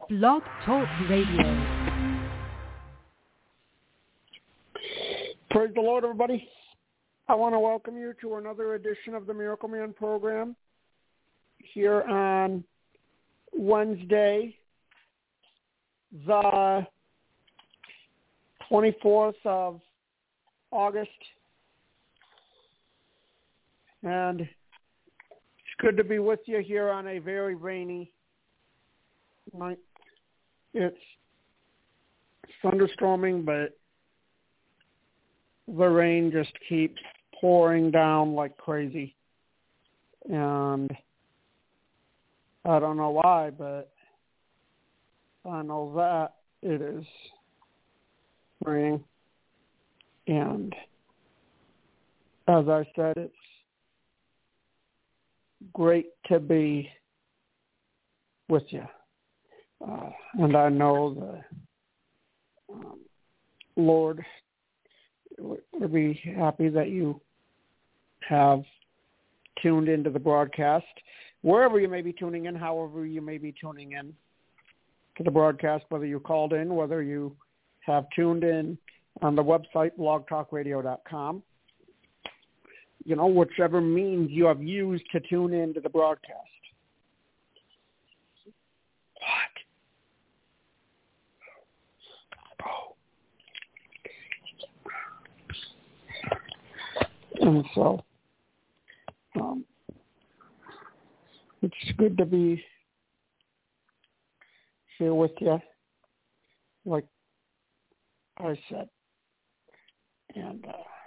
Blog Talk Radio. Praise the Lord, everybody. I want to welcome you to another edition of the Miracle Man program here on Wednesday, the 24th of August. And it's good to be with you here on a very rainy night. It's thunderstorming, but the rain just keeps pouring down like crazy. And I don't know why, but I know that it is raining. And as I said, it's great to be with you. And I know the Lord would be happy that you have tuned into the broadcast, wherever you may be tuning in, however you may be tuning in to the broadcast, whether you called in, whether you have tuned in on the website, blogtalkradio.com, you know, whichever means you have used to tune in to the broadcast. And so it's good to be here with you, like I said. And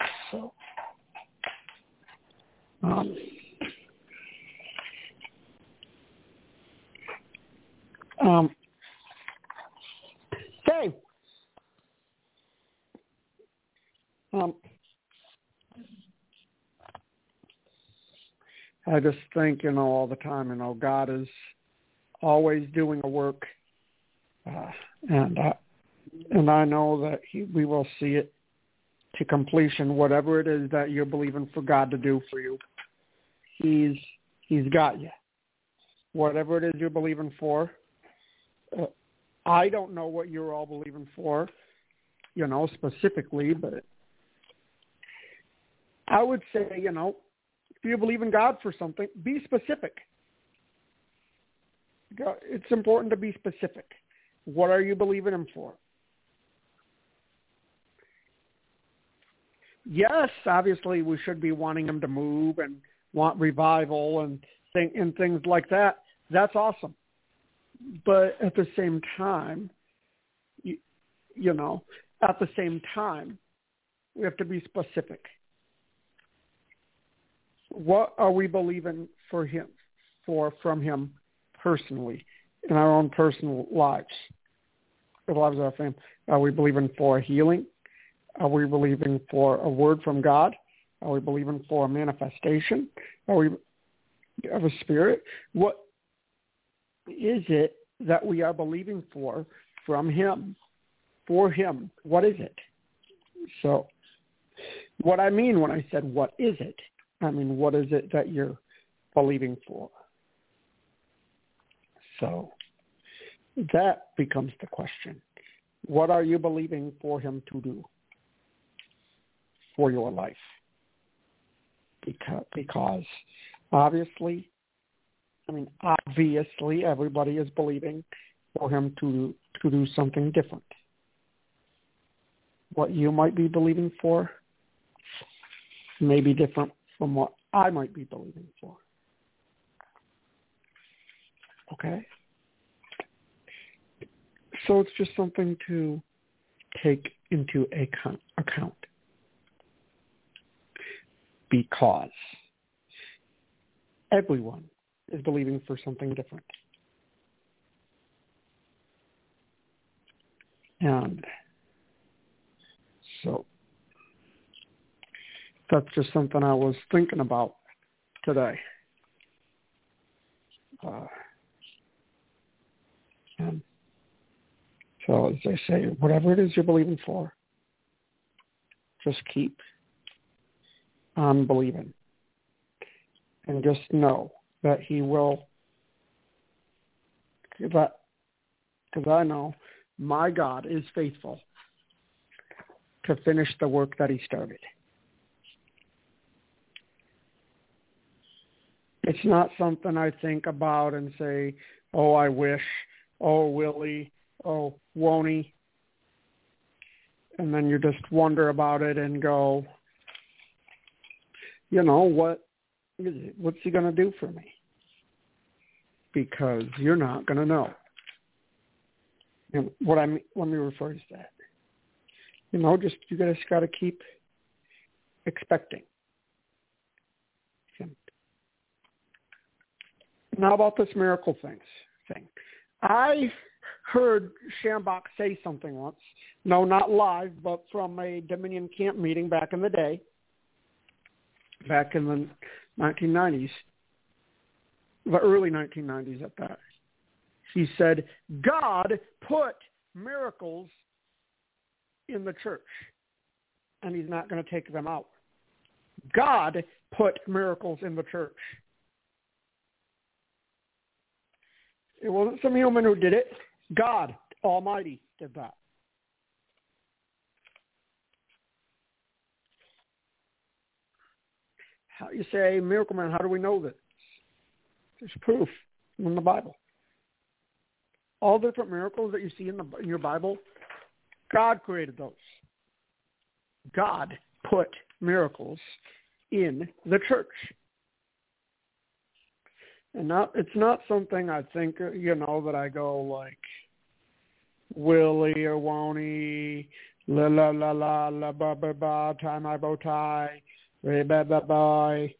Dave, I just think, all the time, God is always doing a work, and I know that we will see it to completion, whatever it is that you're believing for God to do for you. He's got you. Whatever it is you're believing for, I don't know what you're all believing for, specifically, but I would say, if you believe in God for something, be specific. It's important to be specific. What are you believing Him for? Yes, obviously we should be wanting Him to move and want revival and things like that. That's awesome. But at the same time, we have to be specific. What are we believing from Him personally, in our own personal lives, the lives of our family? Are we believing for healing? Are we believing for a word from God? Are we believing for a manifestation? Are we of a spirit? What is it that we are believing from Him, for Him? What is it? So what I mean when I said, what is it? I mean, what is it that you're believing for? So that becomes the question. What are you believing for Him to do for your life? Because obviously, everybody is believing for Him to do something different. What you might be believing for may be different from what I might be believing for. Okay? So it's just something to take into account. Because everyone is believing for something different. And so that's just something I was thinking about today. And so as I say, whatever it is you're believing for, just keep on believing. And just know that He will, that because I know my God is faithful to finish the work that he started. It's not something I think about and say, oh, I wish, oh, will he, oh, won't he? And then you just wonder about it and go, you know, what is it? What's he going to do for me? Because you're not going to know. And what I mean, let me rephrase that. You know, you just got to keep expecting him. Now about this miracle thing. I heard Schambach say something once. No, not live, but from a Dominion camp meeting back in the day, back in the 1990s, the early 1990s at that. He said, God put miracles in the church, and he's not going to take them out. God put miracles in the church. It wasn't some human who did it. God Almighty did that. How you say, miracle man, how do we know this? There's proof in the Bible. All the different miracles that you see in your Bible, God created those. God put miracles in the church. And it's not something I think, that I go like, will he or won't he, la la la la, la ba ba ba, tie my bow tie, re ba ba bye.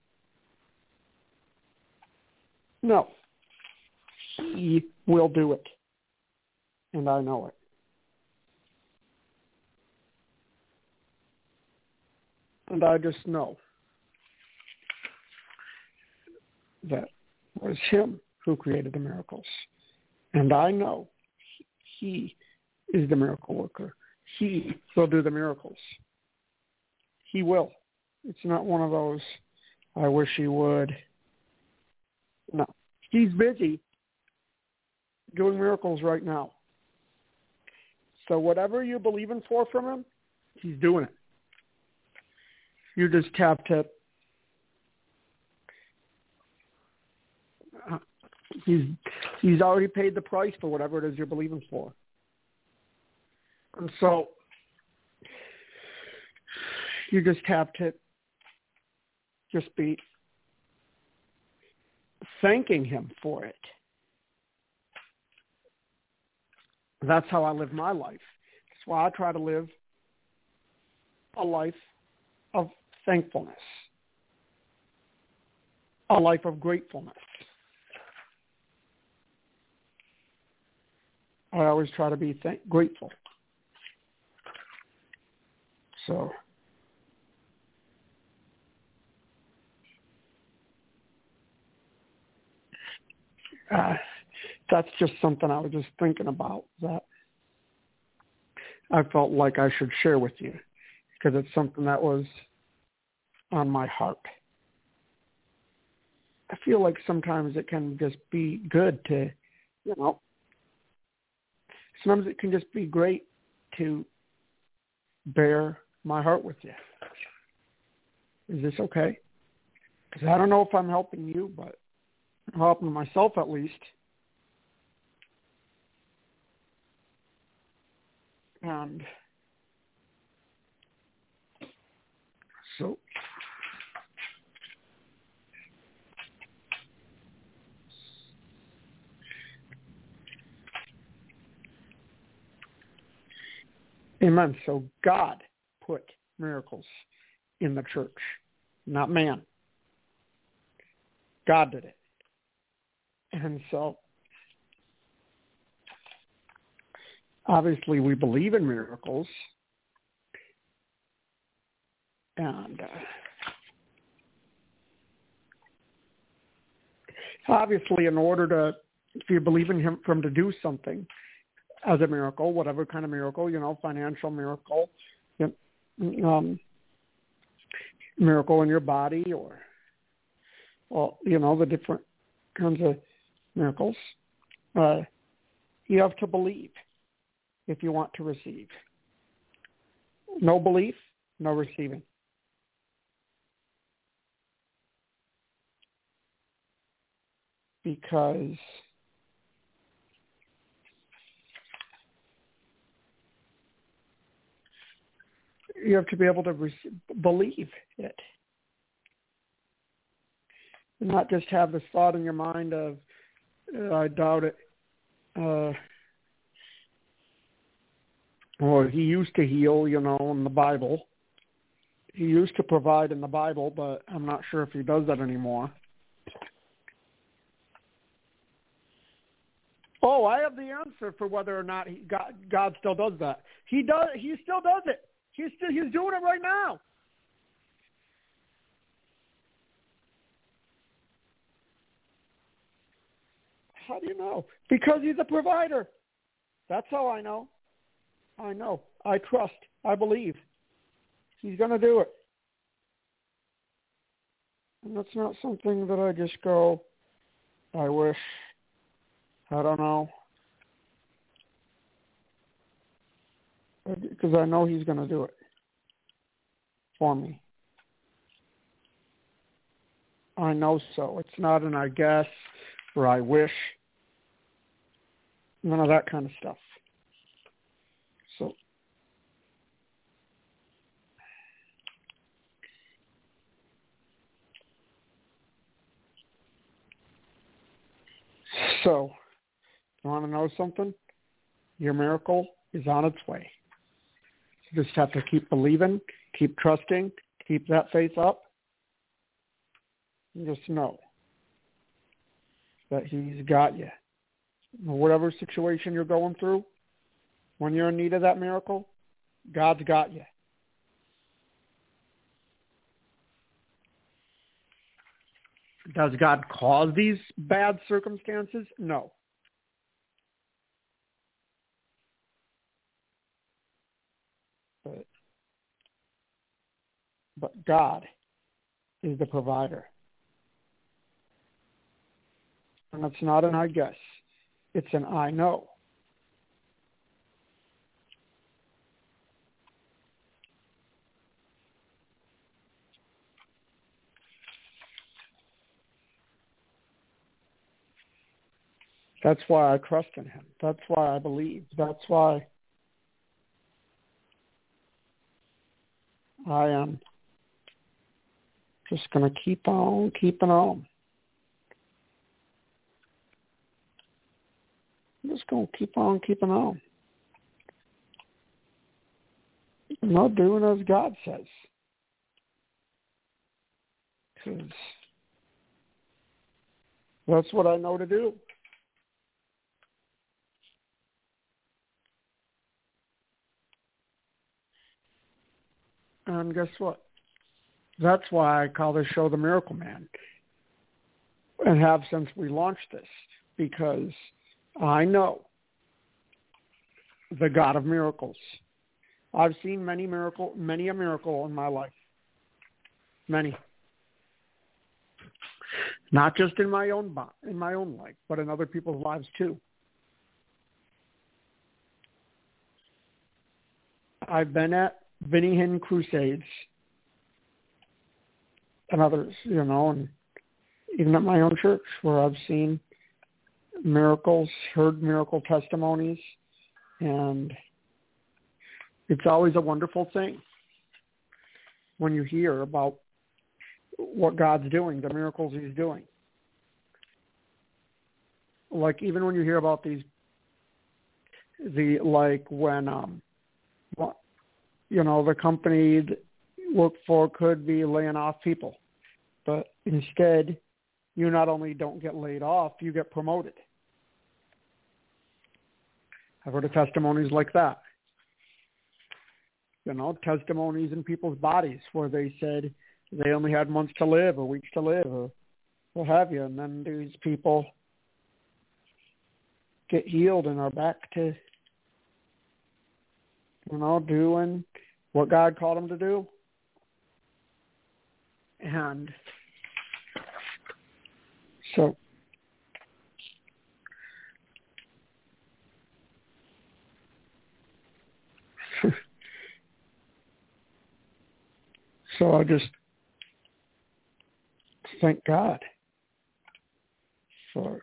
No. He will do it. And I know it. And I just know that it was him who created the miracles. And I know he is the miracle worker. He will do the miracles. He will. It's not one of those, I wish he would. No. He's busy doing miracles right now. So whatever you believe in for from him, he's doing it. You just have to, he's already paid the price for whatever it is you're believing for. And so you just have to just be thanking him for it. That's how I live my life. That's why I try to live a life of thankfulness, a life of gratefulness. I always try to be grateful. So that's just something I was just thinking about that I felt like I should share with you because it's something that was on my heart. I feel like sometimes it can just be good to, sometimes it can just be great to bear my heart with you. Is this okay? Because I don't know if I'm helping you, but I'm helping myself at least. And so amen. So God put miracles in the church, not man. God did it. And so obviously we believe in miracles. And obviously in order to, if you believe in him for him to do something as a miracle, whatever kind of miracle, financial miracle, miracle in your body or the different kinds of miracles. You have to believe if you want to receive. No belief, no receiving. Because you have to be able to believe it. And not just have this thought in your mind of, I doubt it. Or he used to heal, in the Bible. He used to provide in the Bible, but I'm not sure if he does that anymore. Oh, I have the answer for whether or not God still does that. He does. He still does it. He's doing it right now. How do you know? Because he's a provider. That's how I know. I know. I trust. I believe. He's going to do it. And that's not something that I just go, I wish. I don't know. Because I know he's going to do it for me. I know so. It's not an I guess or I wish. None of that kind of stuff. So, you want to know something? Your miracle is on its way. You just have to keep believing, keep trusting, keep that faith up, and just know that he's got you. Whatever situation you're going through, when you're in need of that miracle, God's got you. Does God cause these bad circumstances? No. But God is the provider. And it's not an I guess. It's an I know. That's why I trust in him. That's why I believe. That's why I am just going to keep on keeping on. I'm just going to keep on keeping on. I'm not doing as God says. Because that's what I know to do. And guess what? That's why I call this show The Miracle Man. And have since we launched this. Because I know the God of miracles. I've seen many a miracle in my life. Many. Not just in my own life, but in other people's lives too. I've been at Benny Hinn crusades and others, and even at my own church where I've seen miracles, heard miracle testimonies, and it's always a wonderful thing when you hear about what God's doing, the miracles he's doing. Like even when you hear about when the company you work for could be laying off people, but instead you not only don't get laid off, you get promoted. I've heard of testimonies like that. Testimonies in people's bodies where they said they only had months to live or weeks to live or what have you. And then these people get healed and are back to, doing what God called them to do. And so So I just thank God for,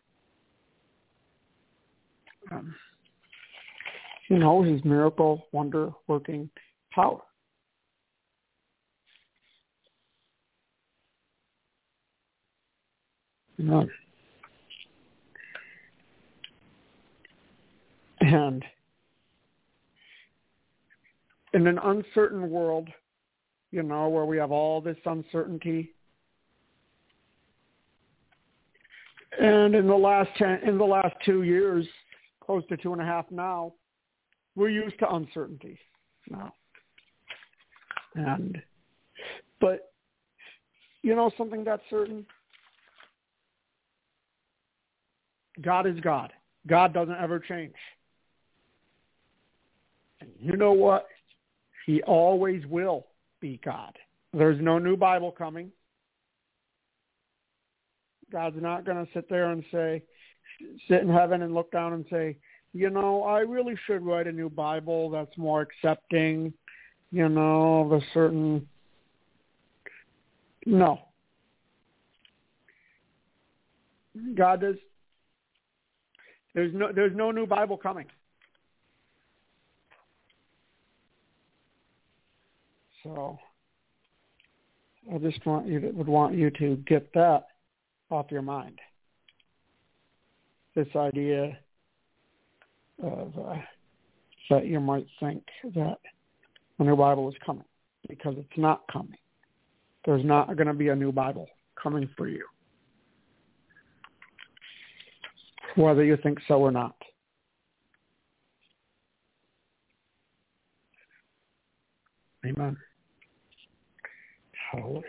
his miracle, wonder-working power. Amen. And in an uncertain world, where we have all this uncertainty, and in the last 2 years, close to 2.5 now, we're used to uncertainty now. But something that's certain, God is God. God doesn't ever change. And you know what? He always will be God. There's no new Bible coming. God's not going to sit there and sit in heaven and look down and say, I really should write a new Bible that's more accepting, the certain. No. God does. There's no new Bible coming. So I just would want you to get that off your mind. This idea of that you might think that a new Bible is coming, because it's not coming. There's not going to be a new Bible coming for you, whether you think so or not. Amen. Hallelujah.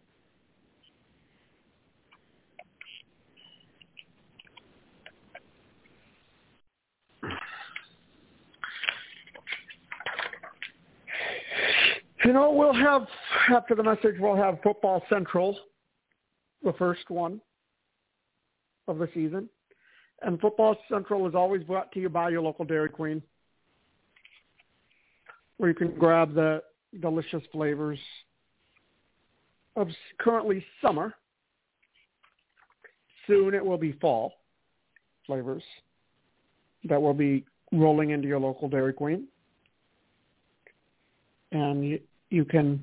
We'll have, after the message, we'll have Football Central, the first one of the season. And Football Central is always brought to you by your local Dairy Queen, where you can grab the delicious flavors of currently summer. Soon it will be fall flavors that will be rolling into your local Dairy Queen. And you can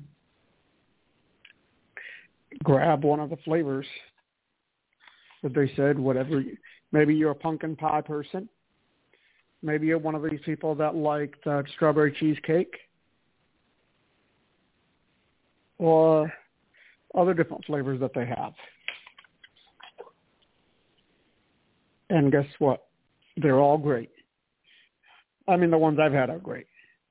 grab one of the flavors that they said, whatever. Maybe you're a pumpkin pie person. Maybe you're one of these people that like the strawberry cheesecake or other different flavors that they have. And guess what? They're all great. I mean, the ones I've had are great.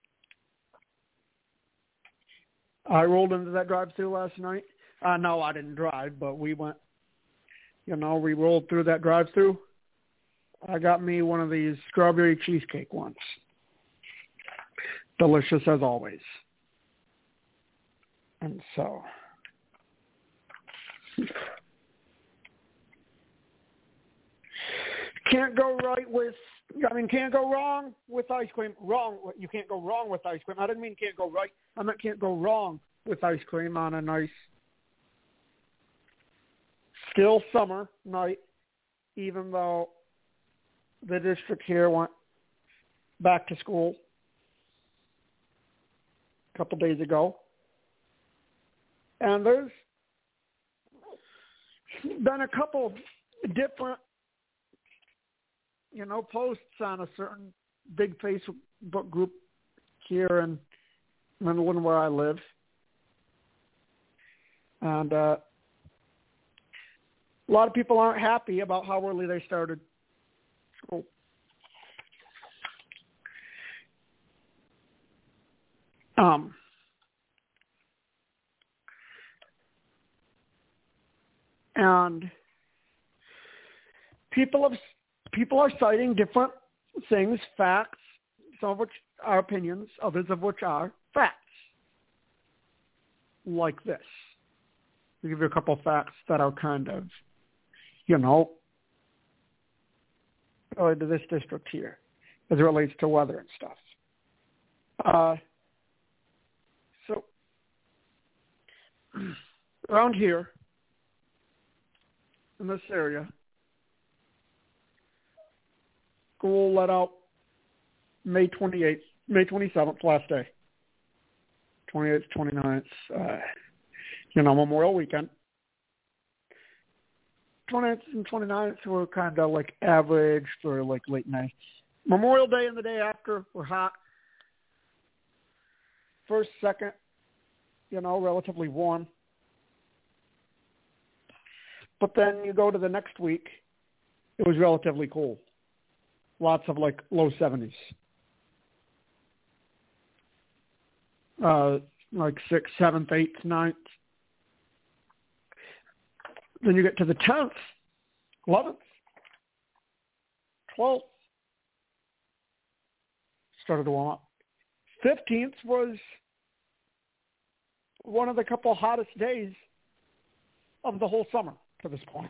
I rolled into that drive-thru last night. No, I didn't drive, but we went, we rolled through that drive-thru. I got me one of these strawberry cheesecake ones. Delicious as always. And so, can't go wrong with ice cream. You can't go wrong with ice cream. I didn't mean can't go right. I meant can't go wrong with ice cream on a nice, still summer night, even though the district here went back to school a couple days ago. And there's been a couple different, posts on a certain big Facebook group here in Midland where I live. And a lot of people aren't happy about how early they started school. And people are citing different things, facts, some of which are opinions, others of which are facts. Like this. I'll give you a couple of facts that are kind of, related to this district here, as it relates to weather and stuff. So around here in this area, school let out May 27th, last day. 28th, 29th, Memorial Weekend. 20th and 29th were kind of like average for like late nights. Memorial Day and the day after were hot. First, second, relatively warm. But then you go to the next week, it was relatively cool. Lots of like low 70s. Like 6th, 7th, 8th, 9th. Then you get to the 10th, 11th, 12th. Started to warm up. 15th was one of the couple hottest days of the whole summer to this point.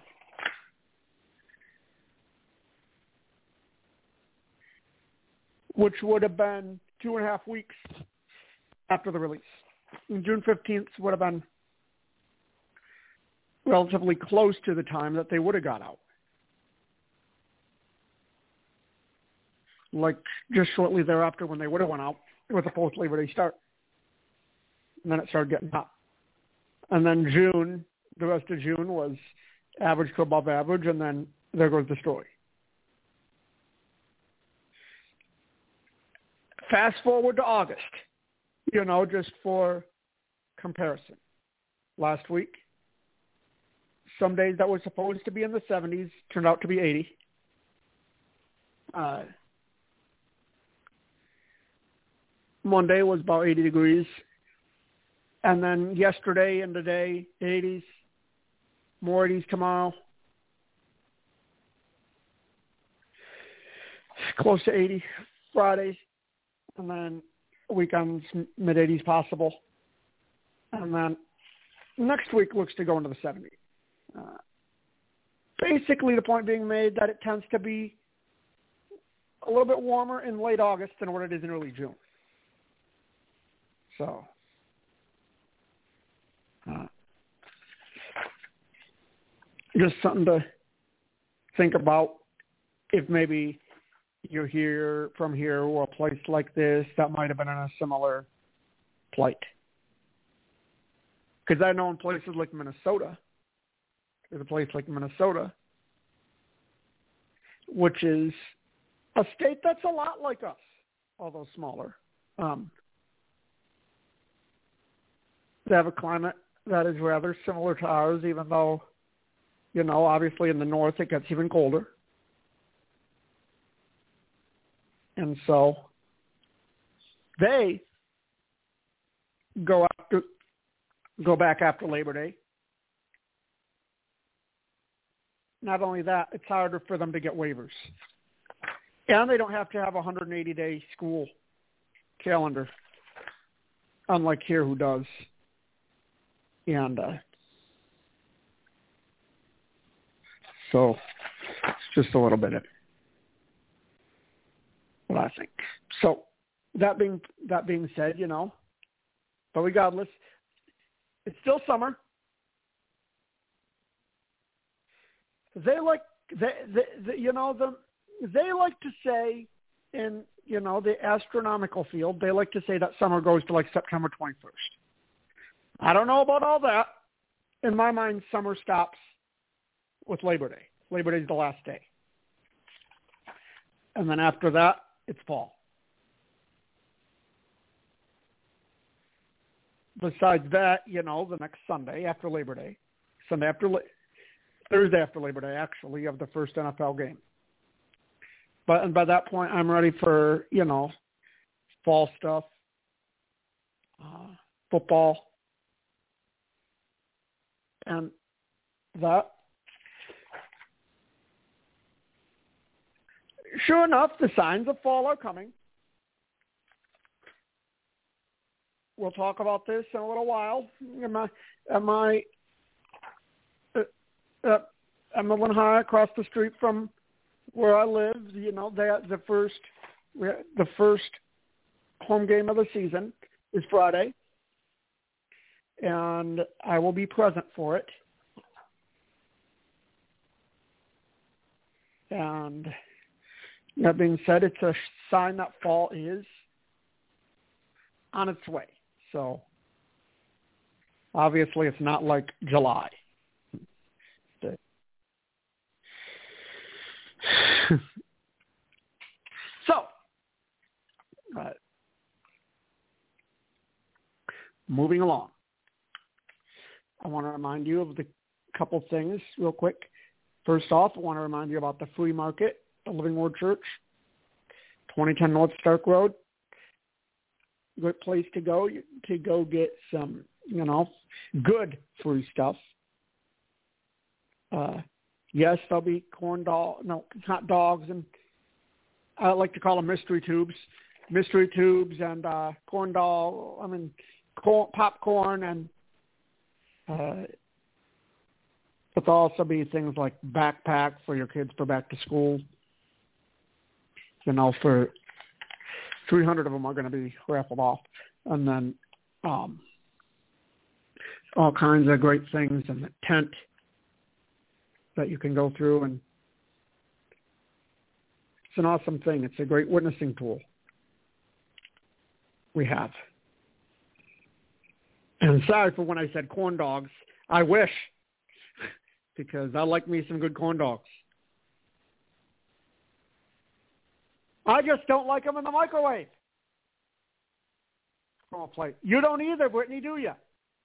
Which would have been 2.5 weeks after the release. And June 15th would have been relatively close to the time that they would have got out. Like just shortly thereafter when they would have went out with a post-Labor Day start. And then it started getting hot. And then June, the rest of June was average to above average, and then there goes the story. Fast forward to August, just for comparison. Last week, some days that were supposed to be in the 70s turned out to be 80. Monday was about 80 degrees. And then yesterday and today, 80s. More 80s tomorrow. Close to 80 Friday. And then weekends, mid-80s possible. And then next week looks to go into the 70s. Basically, the point being made that it tends to be a little bit warmer in late August than what it is in early June. So, just something to think about if maybe you're from here or a place like this that might have been in a similar plight. Because I know in places like Minnesota, there's a place like Minnesota, which is a state that's a lot like us, although smaller. They have a climate that is rather similar to ours, even though, obviously in the north it gets even colder. And so they go back after Labor Day. Not only that, it's harder for them to get waivers. And they don't have to have a 180-day school calendar, unlike here who does. And so it's just a little bit of what I think. So that being said, but regardless, it's still summer. They like to say in the astronomical field, they like to say that summer goes to like September 21st. I don't know about all that. In my mind, summer stops with Labor Day. Labor Day is the last day. And then after that, it's fall. Besides that, the next Sunday after Labor Day, Thursday after Labor Day, actually, you have the first NFL game. And by that point, I'm ready for, fall stuff, football, and that. Sure enough, the signs of fall are coming. We'll talk about this in a little while. I'm Midland High, across the street from where I live. The first home game of the season is Friday. and I will be present for it. And that being said, it's a sign that fall is on its way. So obviously it's not like July. So, moving along, I want to remind you of the couple things real quick. First off, I want to remind you about the flea market at Living Word Church, 2010 North Stark Road. Good place to go get some, good free stuff. Yes, there'll be hot dogs, and I like to call them mystery tubes and popcorn, and there'll also be things like backpack for your kids for back to school. For 300 of them are going to be raffled off, and then all kinds of great things in the tent that you can go through, and it's an awesome thing. It's a great witnessing tool we have. And sorry for when I said corn dogs. I wish, because I like me some good corn dogs. I just don't like them in the microwave. Oh, plate. You don't either, Brittany, do you?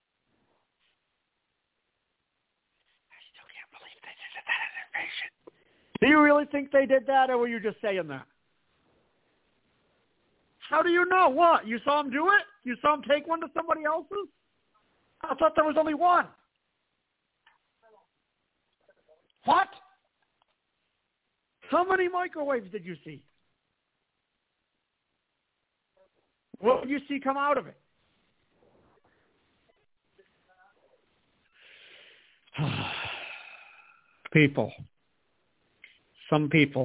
Do you really think they did that, or were you just saying that? How do you know? What? You saw them do it? You saw them take one to somebody else's? I thought there was only one. What? How many microwaves did you see? What did you see come out of it? People. Some people.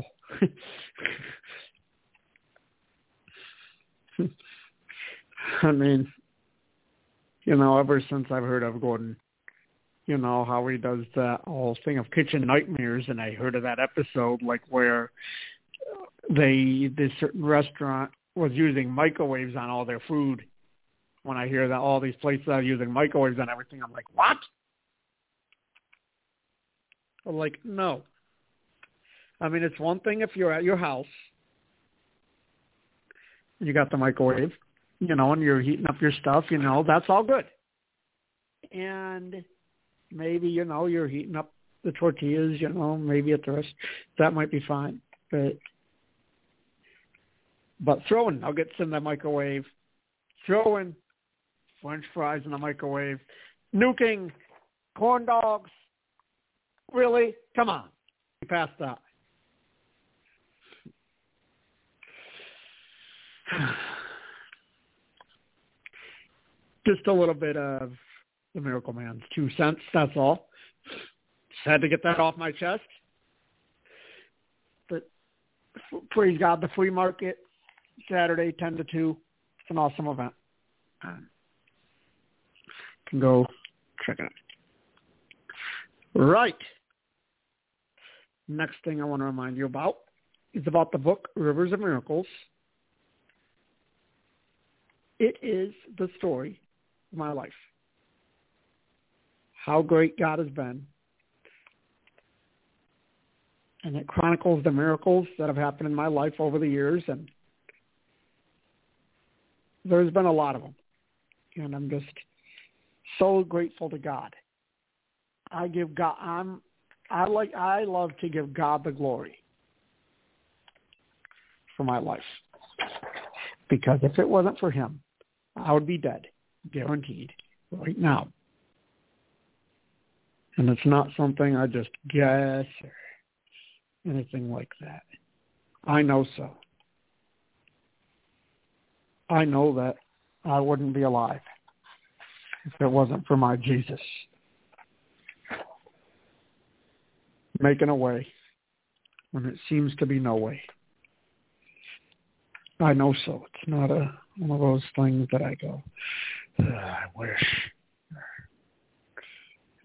I mean, ever since I've heard of Gordon, how he does that whole thing of kitchen nightmares, and I heard of that episode, like where this certain restaurant was using microwaves on all their food. When I hear that all these places are using microwaves on everything, I'm like, what? I'm like, no. I mean, it's one thing if you're at your house, you got the microwave, and you're heating up your stuff, that's all good. And maybe, you're heating up the tortillas, maybe at the rest, that might be fine. But throwing nuggets in the microwave, throwing French fries in the microwave, nuking corn dogs, really? Come on. Past that. Just a little bit of the Miracle Man's 2 cents, that's all. Just had to get that off my chest. But praise God, the flea market, Saturday, 10 to 2. It's an awesome event. You can go check it out. Right. Next thing I want to remind you about is about the book, Rivers of Miracles. It is the story of my life. How great God has been. And it chronicles the miracles that have happened in my life over the years. And there's been a lot of them. And I'm just so grateful to God. I love to give God the glory for my life. Because if it wasn't for him, I would be dead, guaranteed, right now. And it's not something I just guess or anything like that. I know so. I know that I wouldn't be alive if it wasn't for my Jesus making a way when it seems to be no way. I know so. It's not one of those things that I go, I wish.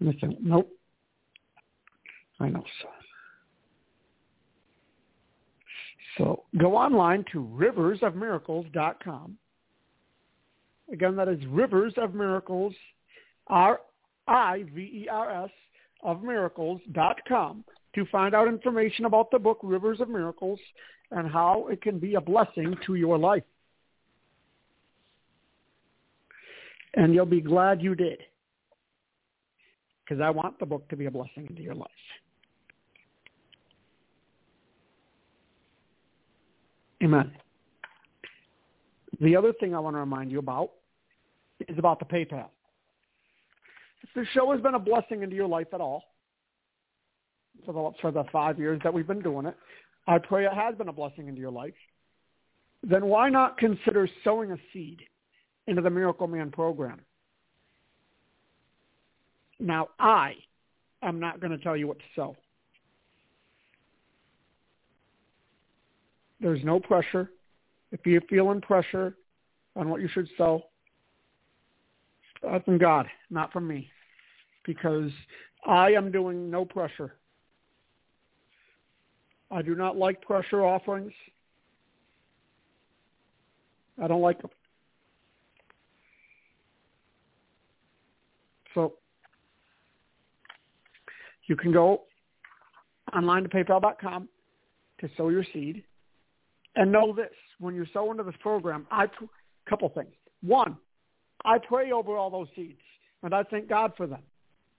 Listen, nope. I know so. So go online to riversofmiracles.com. Again, that is Rivers of Miracles, RIVERS of miracles.com to find out information about the book Rivers of Miracles and how it can be a blessing to your life. And you'll be glad you did, because I want the book to be a blessing into your life. Amen. The other thing I want to remind you about is about the PayPal. If the show has been a blessing into your life at all, for the 5 years that we've been doing it, I pray it has been a blessing into your life, then why not consider sowing a seed into the Miracle Man program? Now, I am not going to tell you what to sow. There's no pressure. If you're feeling pressure on what you should sow, that's from God, not from me, because I am doing no pressure. I do not like pressure offerings. I don't like them. So you can go online to paypal.com to sow your seed. And know this, when you sow into this program, couple things. One, I pray over all those seeds, and I thank God for them.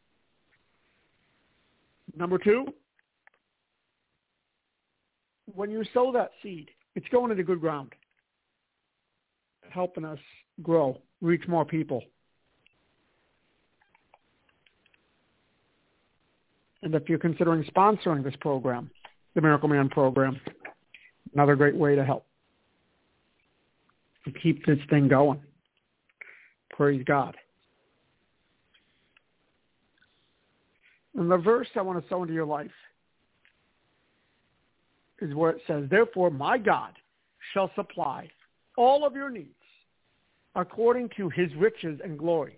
Number two, when you sow that seed, it's going into good ground, helping us grow, reach more people. And if you're considering sponsoring this program, the Miracle Man program, another great way to help to keep this thing going. Praise God. And the verse I want to sow into your life is where it says, therefore my God shall supply all of your needs according to his riches and glory.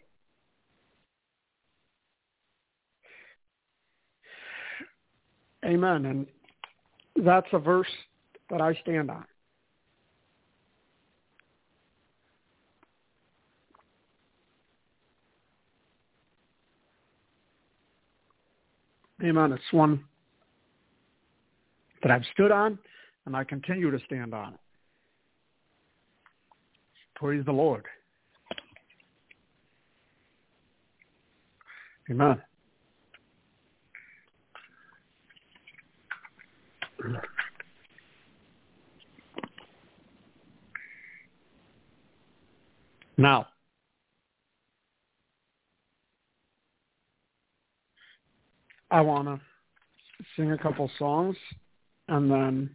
Amen. And that's a verse that I stand on. Amen. It's one that I've stood on, and I continue to stand on it. Praise the Lord. Amen. Now, I want to sing a couple songs and then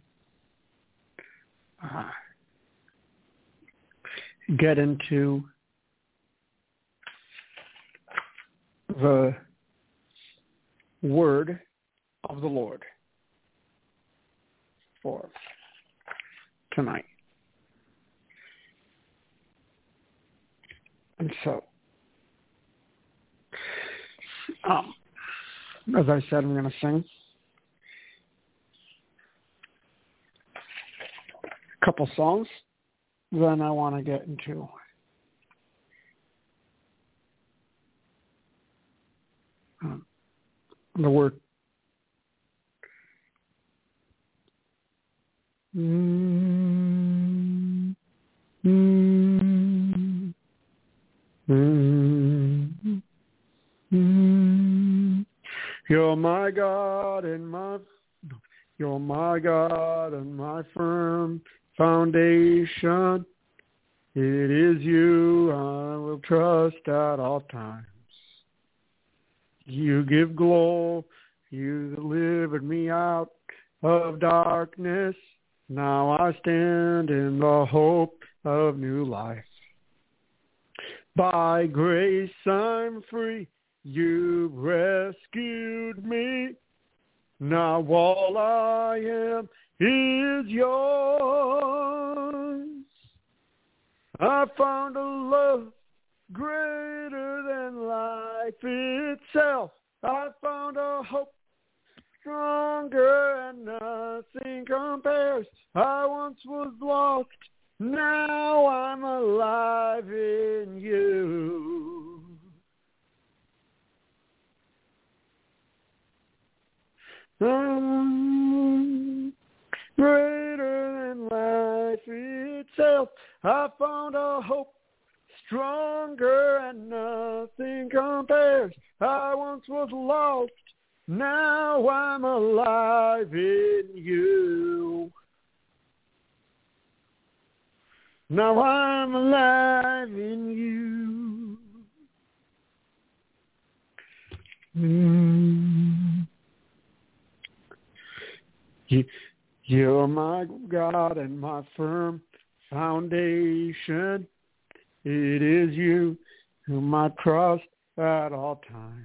get into the word of the Lord for tonight. And so, as I said, I'm going to sing a couple songs. Then I want to get into the word. You're my God and my firm foundation. It is you I will trust at all times. You give glory, you delivered me out of darkness. Now I stand in the hope of new life. By grace I'm free, you've rescued me. Now all I am is yours. I found a love greater than life itself. I found a hope stronger and nothing compares. I once was lost, now I'm alive in you. Greater than life itself. I found a hope stronger and nothing compares. I once was lost, now I'm alive in you. Now I'm alive in you. You're my God and my firm foundation. It is you whom I trust at all times.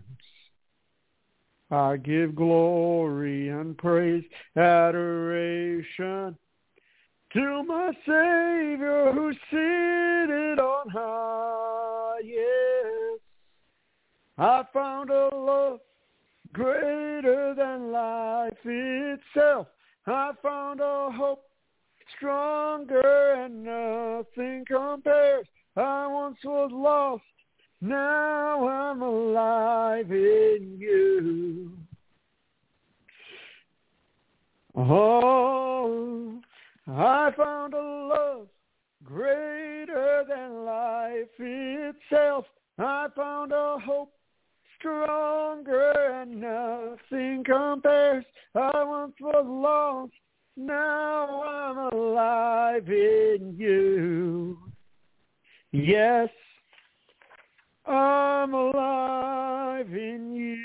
I give glory and praise, adoration to my Savior who seated on high. Yes, I found a love greater than life itself. I found a hope stronger and nothing compares. I once was lost, now I'm alive in you. Oh, I found a love greater than life itself. I found a hope stronger and nothing compares. I once was lost, now I'm alive in you. Yes, I'm alive in you.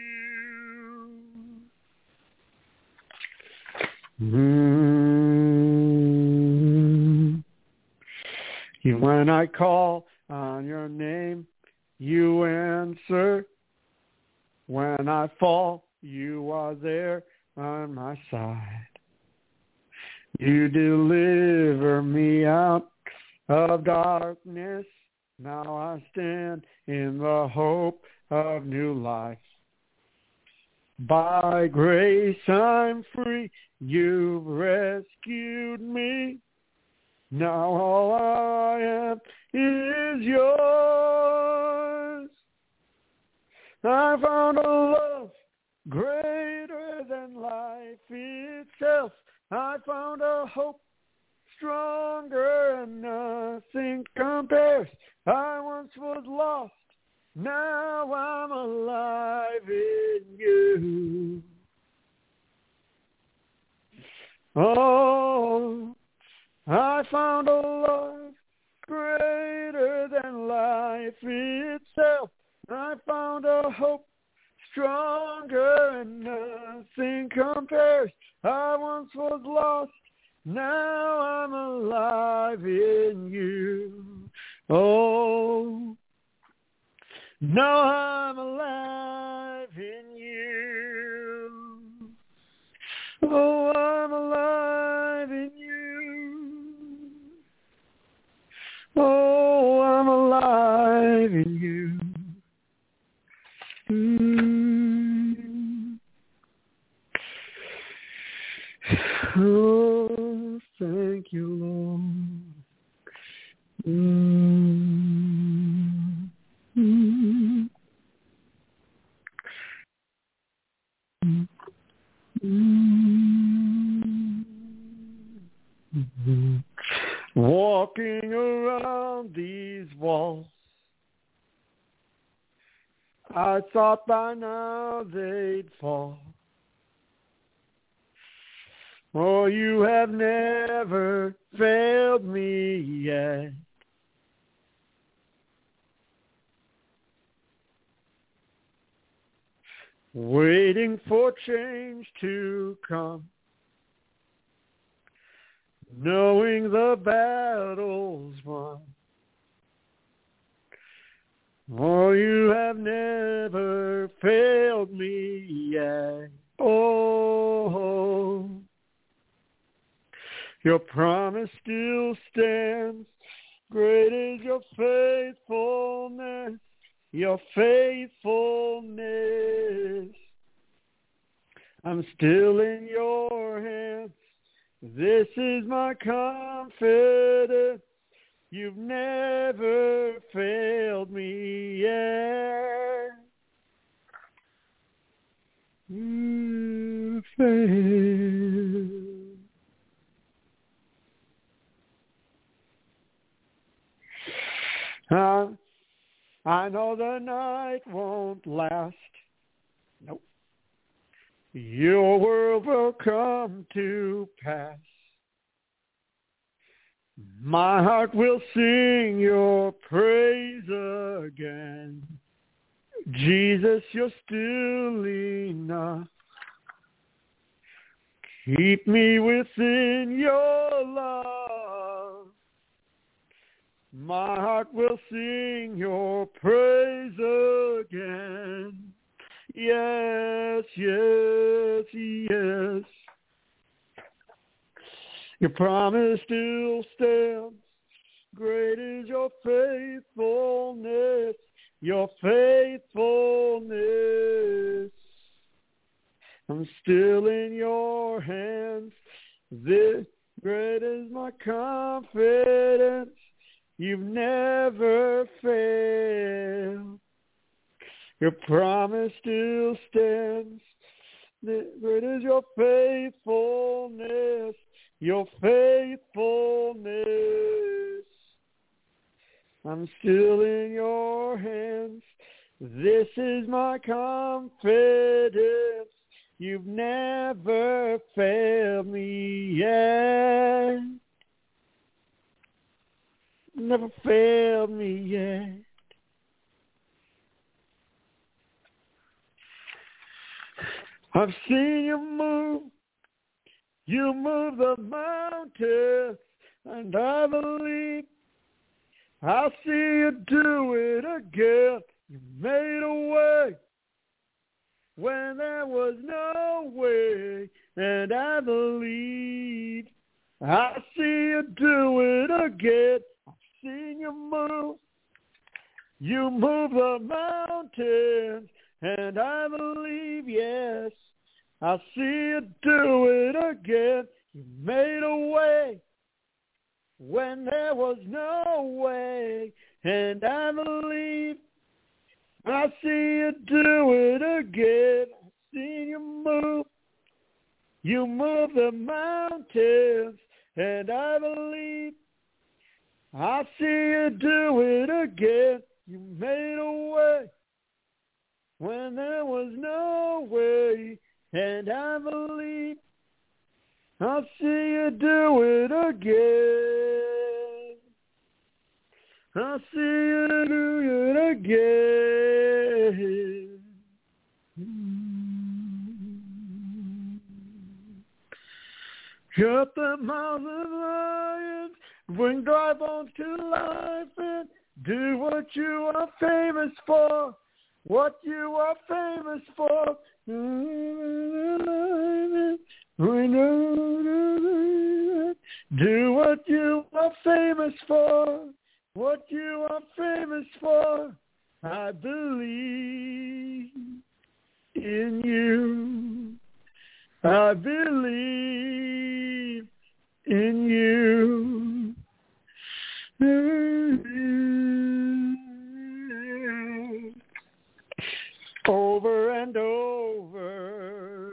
When I call on your name, you answer. When I fall, you are there on my side. You deliver me out of darkness. Now I stand in the hope of new life. By grace I'm free. You've rescued me. Now all I am is yours. I found a love greater than life itself. I found a hope stronger and nothing compares. I once was lost, now I'm alive in you. Oh, I found a love greater than life itself. I found a hope stronger and nothing compares. I once was lost, now I'm alive in you. Oh, now I'm alive in you. Oh, I'm alive in you. Oh, I'm alive in you. Oh, thank you, Lord. Walking around these walls, I thought by now they'd fall. Oh, you have never failed me yet. Waiting for change to come, knowing the battle's won. Oh, you have never failed me yet. Oh, your promise still stands. Great is your faithfulness, your faithfulness. I'm still in your hands. This is my confidence. You've never failed me yet. You failed. I know the night won't last. Nope. Your word will come to pass. My heart will sing your praise again. Jesus, you're still enough. Keep me within your love. My heart will sing your praise again. Yes, yes, yes. Your promise still stands. Great is your faithfulness, your faithfulness. I'm still in your hands. This great is my confidence. You've never failed. Your promise still stands. Great is your faithfulness, your faithfulness. I'm still in your hands. This is my confidence. You've never failed me yet. Never failed me yet. I've seen you move. You move the mountains, and I believe I'll see you do it again. You made a way when there was no way, and I believe I'll see you do it again. I've seen you move. You move the mountains, and I believe, yes, I'll see you do it again. You made a way when there was no way, and I believe I'll see you do it again. I've seen you move. You move the mountains, and I believe I'll see you do it again. You made a way when there was no way, and I believe I'll see you do it again. I'll see you do it again. Cut the mouths of lions, bring dry bones to life, and do what you are famous for. What you are famous for. Do what you are famous for. What you are famous for. I believe in you. I believe in you. Over and over.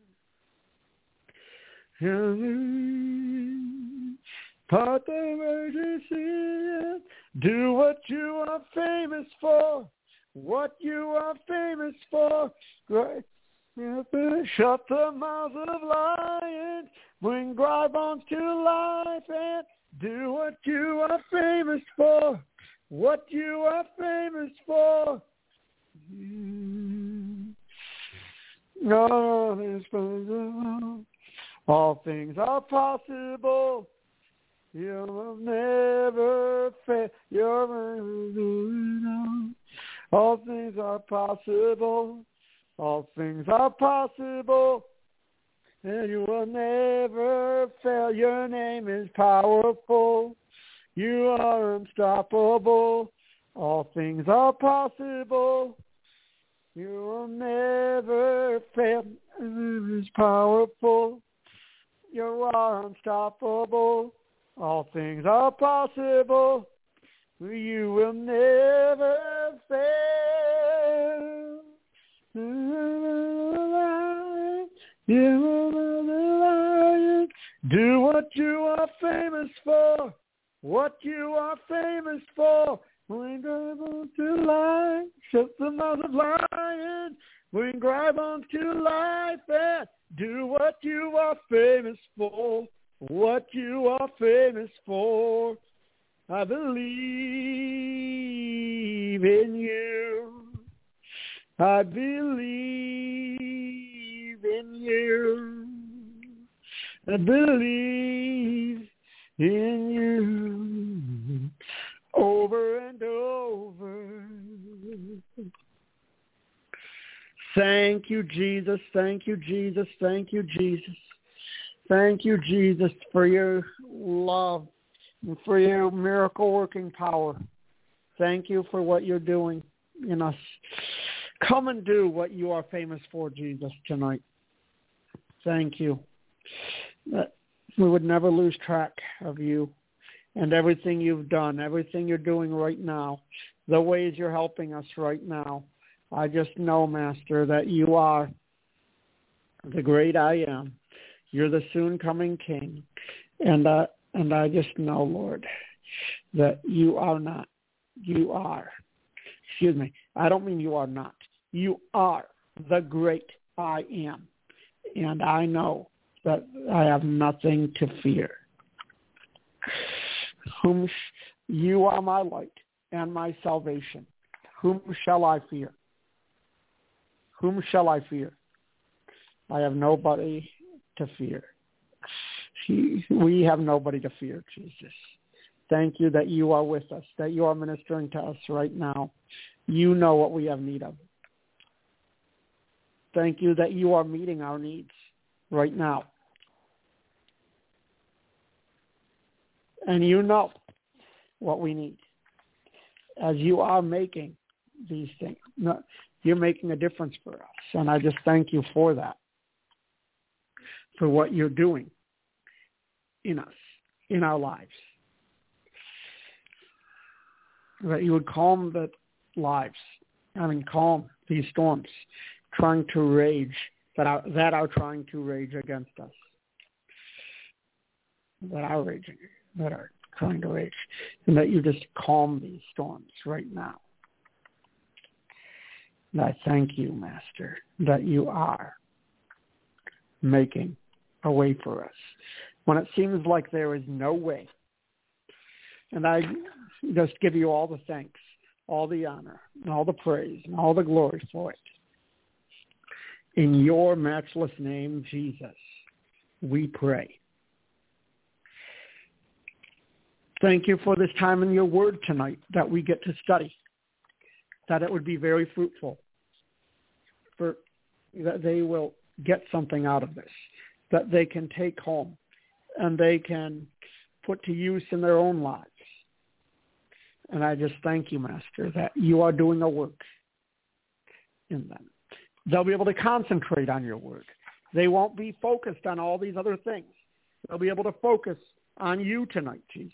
Part the emergency. Do what you are famous for. What you are famous for. Great. Shut the mouths of lions. Bring dry bones to life. And do what you are famous for. What you are famous for. All things are possible. You will never fail. All things are possible. All things are possible. And you will never fail. Your name is powerful. You are unstoppable. All things are possible. You will never fail. It is powerful. You are unstoppable. All things are possible. You will never fail. You are the lion. Do what you are famous for. What you are famous for. When grab onto life, shut the mouth of lion. When grab onto life and do what you are famous for. What you are famous for. I believe in you. I believe in you. I believe in you. Over and over. Thank you, Jesus. Thank you, Jesus. Thank you, Jesus. Thank you, Jesus, for your love and for your miracle-working power. Thank you for what you're doing in us. Come and do what you are famous for, Jesus, tonight. Thank you. That we would never lose track of you and everything you've done, everything you're doing right now, the ways you're helping us right now. I just know, Master, that you are the great I am. You're the soon-coming King. And I just know, Lord, that you are not. You are. Excuse me. I don't mean you are not. You are the great I am. And I know that I have nothing to fear. You are my light and my salvation. Whom shall I fear? Whom shall I fear? I have nobody to fear. We have nobody to fear, Jesus. Thank you that you are with us, that you are ministering to us right now. You know what we have need of. Thank you that you are meeting our needs right now. And you know what we need. As you are making these things, you're making a difference for us. And I just thank you for that, for what you're doing in us, in our lives. That you would calm the lives, calm these storms trying to rage, that are trying to rage against us, that are trying to rage, and that you just calm these storms right now. And I thank you, Master, that you are making a way for us when it seems like there is no way. And I just give you all the thanks, all the honor, and all the praise, and all the glory for it. In your matchless name, Jesus, we pray. Thank you for this time in your word tonight that we get to study, that it would be very fruitful, that they will get something out of this, that they can take home and they can put to use in their own lives. And I just thank you, Master, that you are doing a work in them. They'll be able to concentrate on your word. They won't be focused on all these other things. They'll be able to focus on you tonight, Jesus,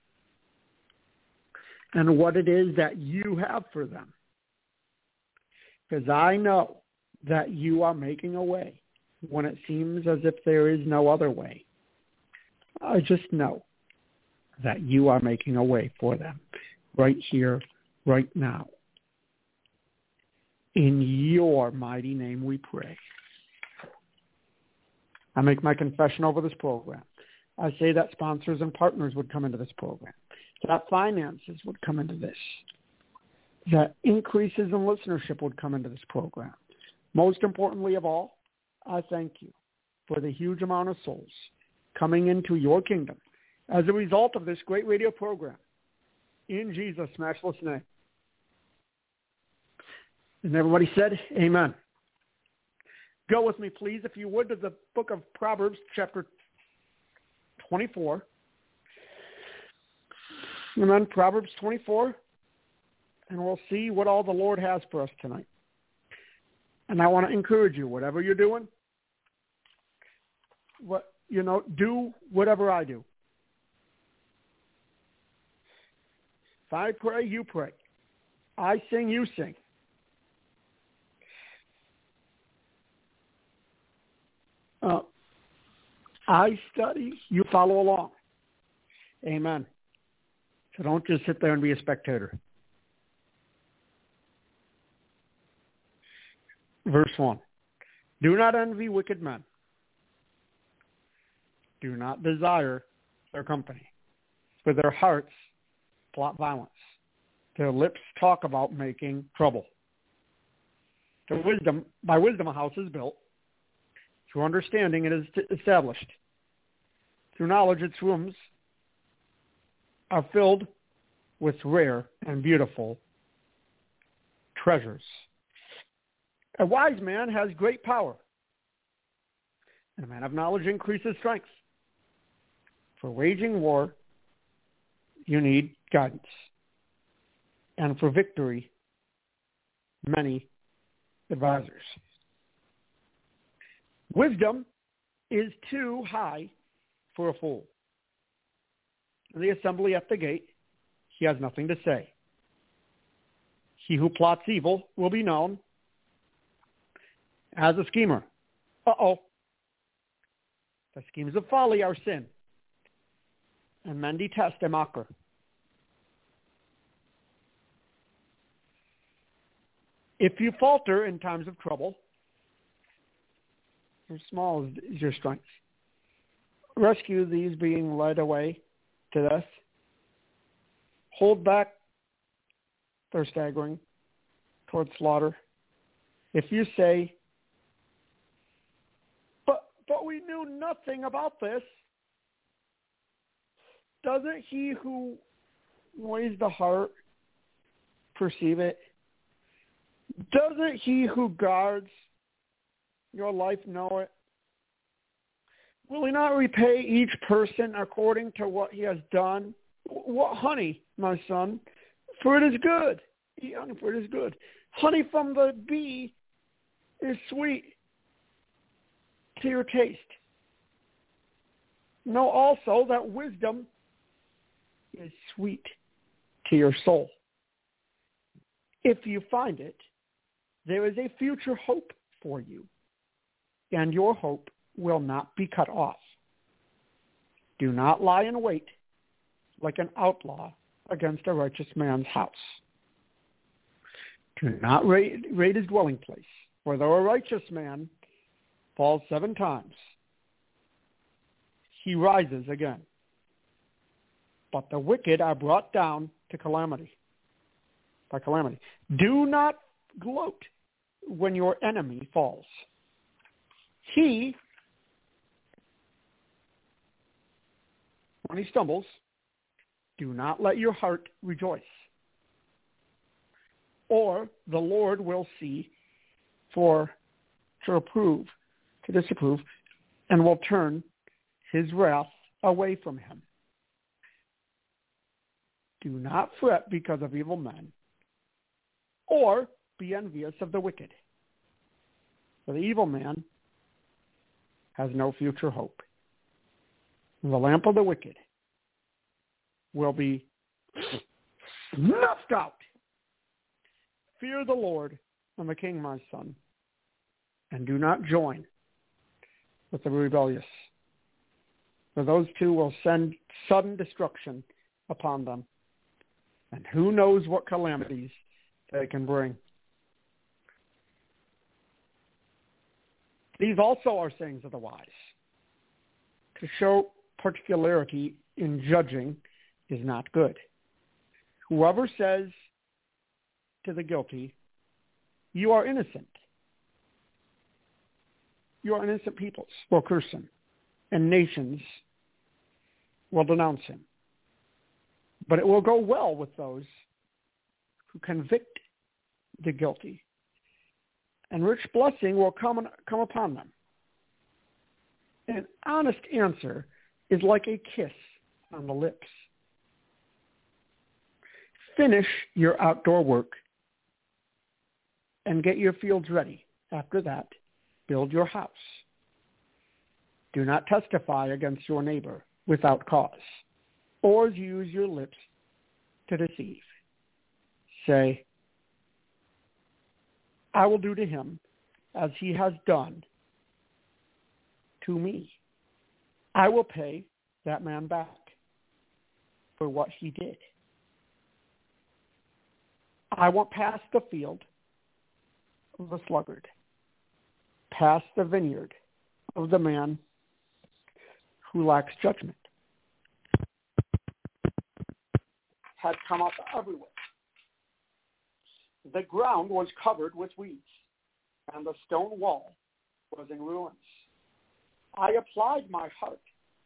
and what it is that you have for them. Because I know that you are making a way when it seems as if there is no other way. I just know that you are making a way for them right here, right now. In your mighty name we pray. I make my confession over this program. I say that sponsors and partners would come into this program, that finances would come into this, that increases in listenership would come into this program. Most importantly of all, I thank you for the huge amount of souls coming into your kingdom as a result of this great radio program. In Jesus' matchless name. And everybody said, amen. Go with me, please, if you would, to the book of Proverbs, chapter 24. And then Proverbs 24, and we'll see what all the Lord has for us tonight. And I want to encourage you, whatever you're doing, do whatever I do. If I pray, you pray. I sing, you sing. I study, you follow along. Amen. So don't just sit there and be a spectator. Verse 1. Do not envy wicked men. Do not desire their company. For their hearts plot violence. Their lips talk about making trouble. By wisdom a house is built. Through understanding it is established. Through knowledge its rooms are filled with rare and beautiful treasures. A wise man has great power, and a man of knowledge increases strength. For waging war, you need guidance, and for victory, many advisors. Wisdom is too high for a fool. In the assembly at the gate, he has nothing to say. He who plots evil will be known as a schemer. The schemes of folly are sin, and men detest a mocker. If you falter in times of trouble, your small is your strength. Rescue these being led away to death. Hold back their staggering towards slaughter. If you say, but we knew nothing about this, doesn't he who weighs the heart perceive it? Doesn't he who guards your life know it? Will he not repay each person according to what he has done? What honey, my son, for it is good. Eat honey, for it is good. Honey from the bee is sweet to your taste. Know also that wisdom is sweet to your soul. If you find it, there is a future hope for you, and your hope will not be cut off. Do not lie in wait like an outlaw against a righteous man's house. Do not raid his dwelling place, for though a righteous man falls 7 times, he rises again. But the wicked are brought down to calamity. By calamity. Do not gloat when your enemy falls. When he stumbles, do not let your heart rejoice. Or the Lord will see to disapprove, and will turn his wrath away from him. Do not fret because of evil men, or be envious of the wicked. For the evil man has no future hope. The lamp of the wicked will be snuffed out. Fear the Lord and the King, my son, and do not join with the rebellious, for those two will send sudden destruction upon them, and who knows what calamities they can bring. These also are sayings of the wise. To show particularity in judging is not good. Whoever says to the guilty, you are innocent, your innocent peoples will curse him, and nations will denounce him. But it will go well with those who convict the guilty, and rich blessing will come upon them. An honest answer is like a kiss on the lips. Finish your outdoor work and get your fields ready. After that, build your house. Do not testify against your neighbor without cause, or use your lips to deceive. Say, I will do to him as he has done to me. I will pay that man back for what he did. I won't pass the field of the sluggard, past the vineyard of the man who lacks judgment. Had come up everywhere. The ground was covered with weeds, and the stone wall was in ruins. I applied my heart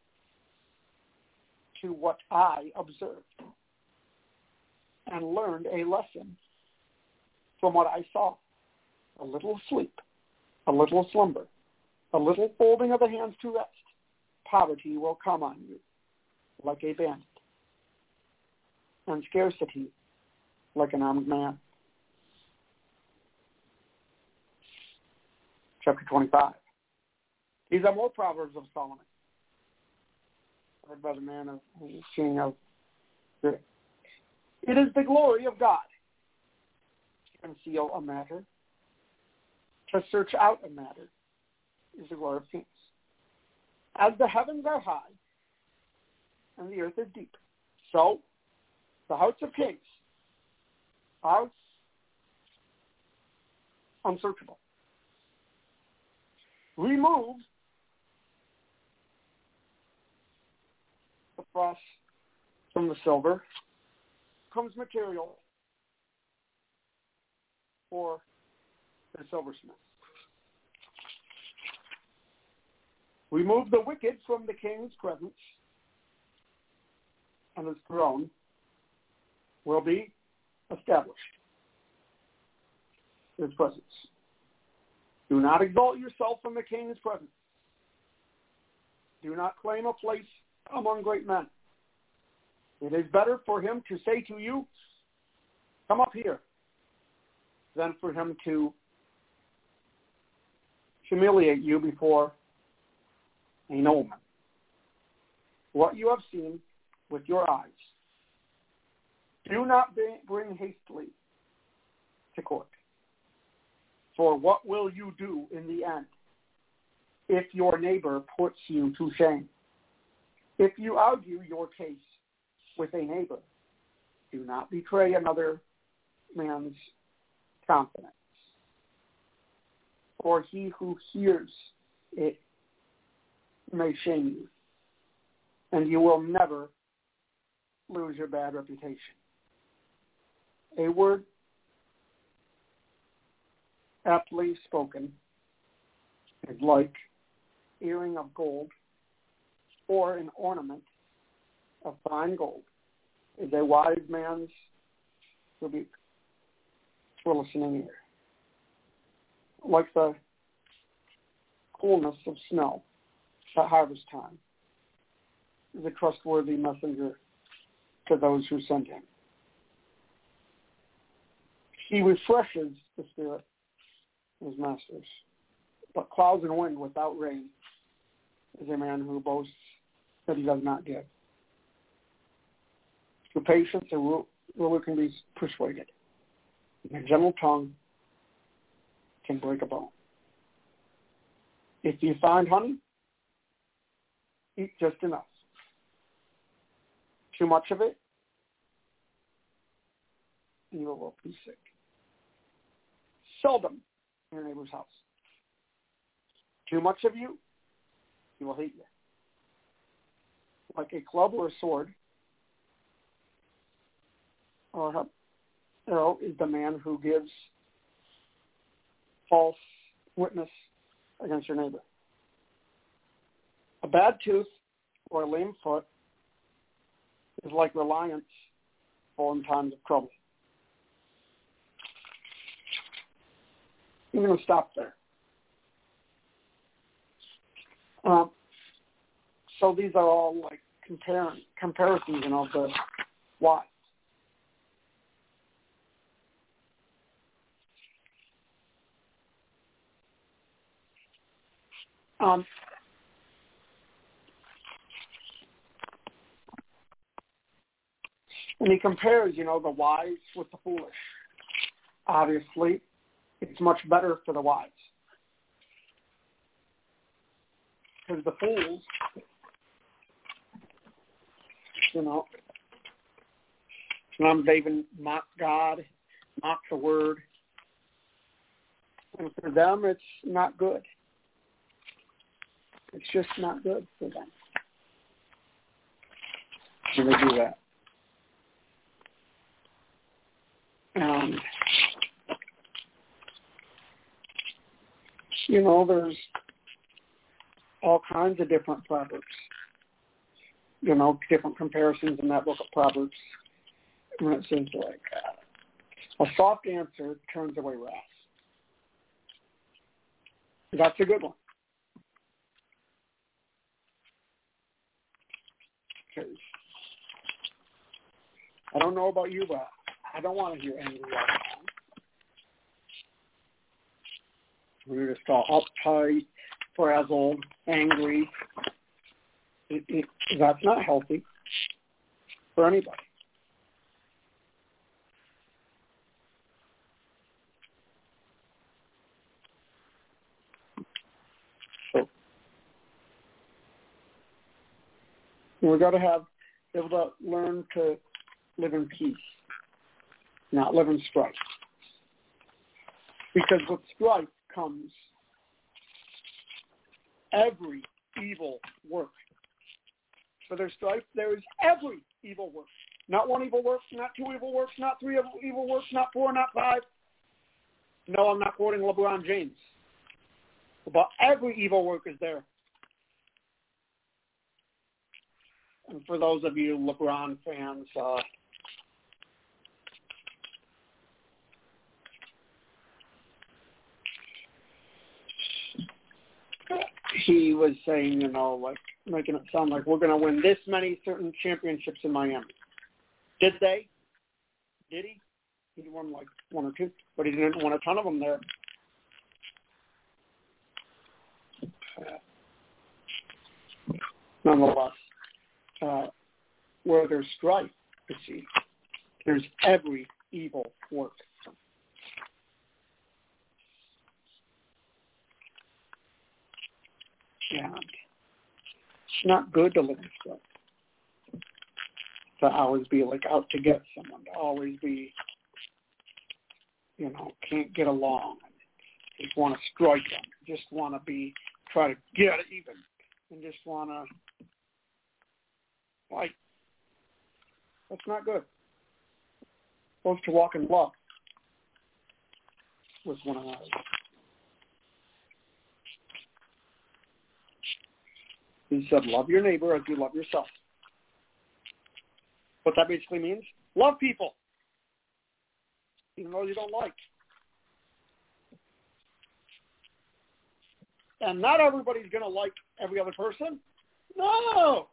to what I observed and learned a lesson from what I saw. A little sleep, a little slumber, a little folding of the hands to rest. Poverty will come on you like a bandit, and scarcity like an armed man. Chapter 25. These are more Proverbs of Solomon, read by the man of king of It is the glory of God to conceal a matter. To search out a matter is the glory of kings. As the heavens are high and the earth is deep, so the hearts of kings are unsearchable. Remove the frost from the silver, comes material for the silversmith. Remove the wicked from the king's presence, and his throne will be established in his presence. Do not exalt yourself from the king's presence. Do not claim a place among great men. It is better for him to say to you, come up here, than for him to humiliate you before a nobleman. What you have seen with your eyes, do not bring hastily to court. For what will you do in the end if your neighbor puts you to shame? If you argue your case with a neighbor, do not betray another man's confidence. For he who hears it may shame you, and you will never lose your bad reputation. A word aptly spoken is like earring of gold, or an ornament of fine gold is a wise man's rebuke to a listening ear. Like the coolness of snow at harvest time is a trustworthy messenger to those who send him. He refreshes the spirit of his masters, but clouds and wind without rain is a man who boasts that he does not give. Through patience, a ruler can be persuaded. And a gentle tongue can break a bone. If you find honey, eat just enough. Too much of it, and you will be sick. Seldom in your neighbor's house. Too much of you, he will hate you. Like a club or a sword, or arrow is the man who gives false witness against your neighbor. A bad tooth or a lame foot is like reliance in times of trouble. I'm going to stop there. So these are all like comparisons of the wise. And he compares, the wise with the foolish. Obviously, it's much better for the wise. Because the fools, they even mock God, mock the word. And for them, it's not good. It's just not good for them when they do that. And, there's all kinds of different proverbs, different comparisons in that book of Proverbs. When it says a soft answer turns away wrath. That's a good one. Because I don't know about you, but I don't want to hear angry all the time. We're just all uptight, frazzled, angry. That's not healthy for anybody. So we've got to be able to learn to live in peace, not live in strife. Because with strife comes every evil work. For there's strife, there is every evil work. Not one evil work, not two evil works, not three evil works, not four, not five. No, I'm not quoting LeBron James. But every evil work is there. And for those of you LeBron fans, he was saying, making it sound like we're going to win this many certain championships in Miami. Did they? Did he? He won like one or two, but he didn't win a ton of them there. Nonetheless, where there's strife, you see, there's every evil work. And it's not good to live in strife. To always be out to get someone, to always be, can't get along, just want to strike them, just want to try to get even, and just want to fight. That's not good. Supposed to walk in love with one another. He said, love your neighbor as you love yourself. What that basically means, love people, even though you don't like. And not everybody's going to like every other person. No.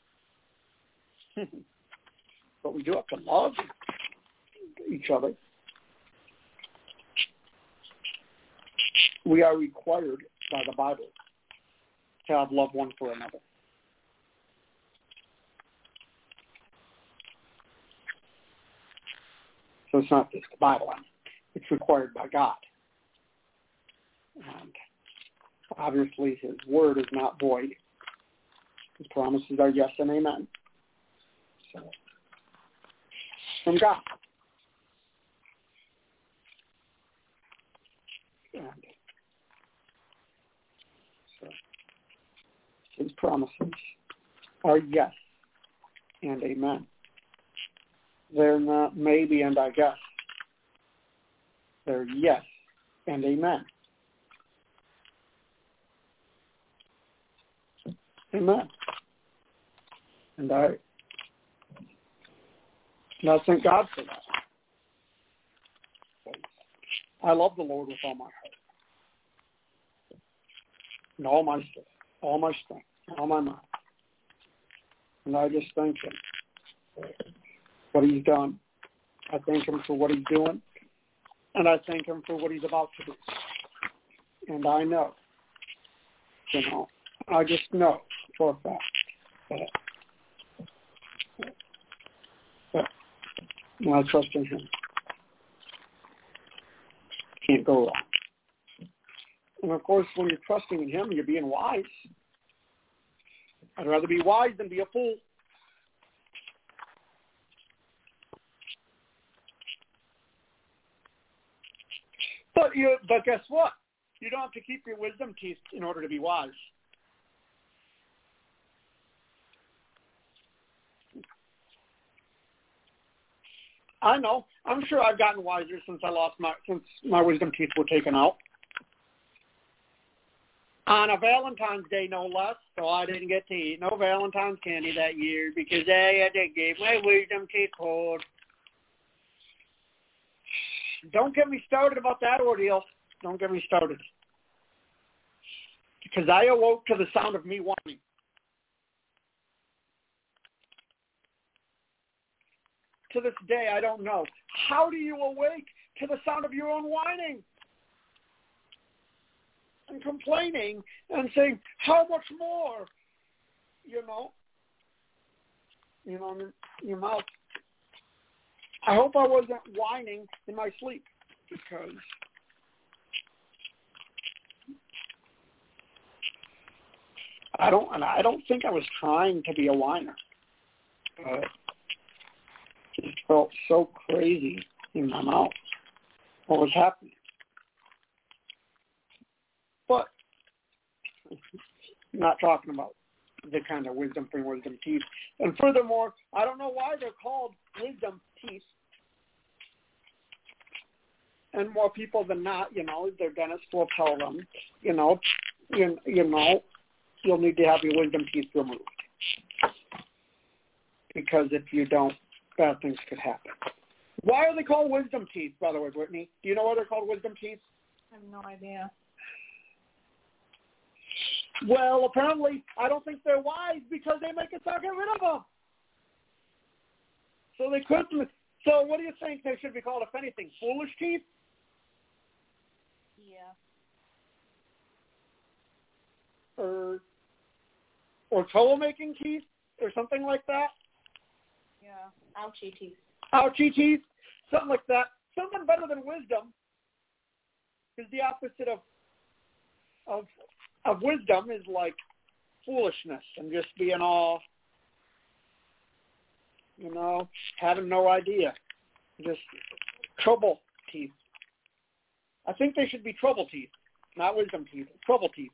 But we do have to love each other. We are required by the Bible to have love one for another. So it's not just the Bible. It's required by God. And obviously his word is not void. His promises are yes and amen. So, from God. And so his promises are yes and amen. They're not maybe and I guess. They're yes and amen. Amen. And I thank God for that. I love the Lord with all my heart. And all my strength, all my mind. And I just thank him for what he's done. I thank him for what he's doing. And I thank him for what he's about to do. And I know I just know for a fact that I trust in him. Can't go wrong. And of course, when you're trusting in him, you're being wise. I'd rather be wise than be a fool. But guess what? You don't have to keep your wisdom teeth in order to be wise. I know. I'm sure I've gotten wiser since my wisdom teeth were taken out. On a Valentine's Day, no less, so I didn't get to eat no Valentine's candy that year because I gave my wisdom teeth pulled. Don't get me started about that ordeal. Don't get me started. Because I awoke to the sound of me whining. To this day, I don't know. How do you awake to the sound of your own whining? And complaining and saying, how much more? In your mouth. I hope I wasn't whining in my sleep because I don't think I was trying to be a whiner. It just felt so crazy in my mouth what was happening. But I'm not talking about the kind of wisdom teeth. And furthermore, I don't know why they're called wisdom teeth. And more people than not, their dentist will tell them, you'll need to have your wisdom teeth removed. Because if you don't, bad things could happen. Why are they called wisdom teeth, by the way, Brittany? Do you know why they're called wisdom teeth? I have no idea. Well, apparently, I don't think they're wise because they make us all get rid of them. So they couldn't. So what do you think they should be called, if anything? Foolish teeth? Yeah. Or troublemaking teeth? Or something like that? Yeah. Ouchie teeth. Ouchie teeth? Something like that. Something better than wisdom is the opposite of wisdom is like foolishness and just being all, having no idea. Just trouble teeth. I think they should be trouble teeth, not wisdom teeth, trouble teeth.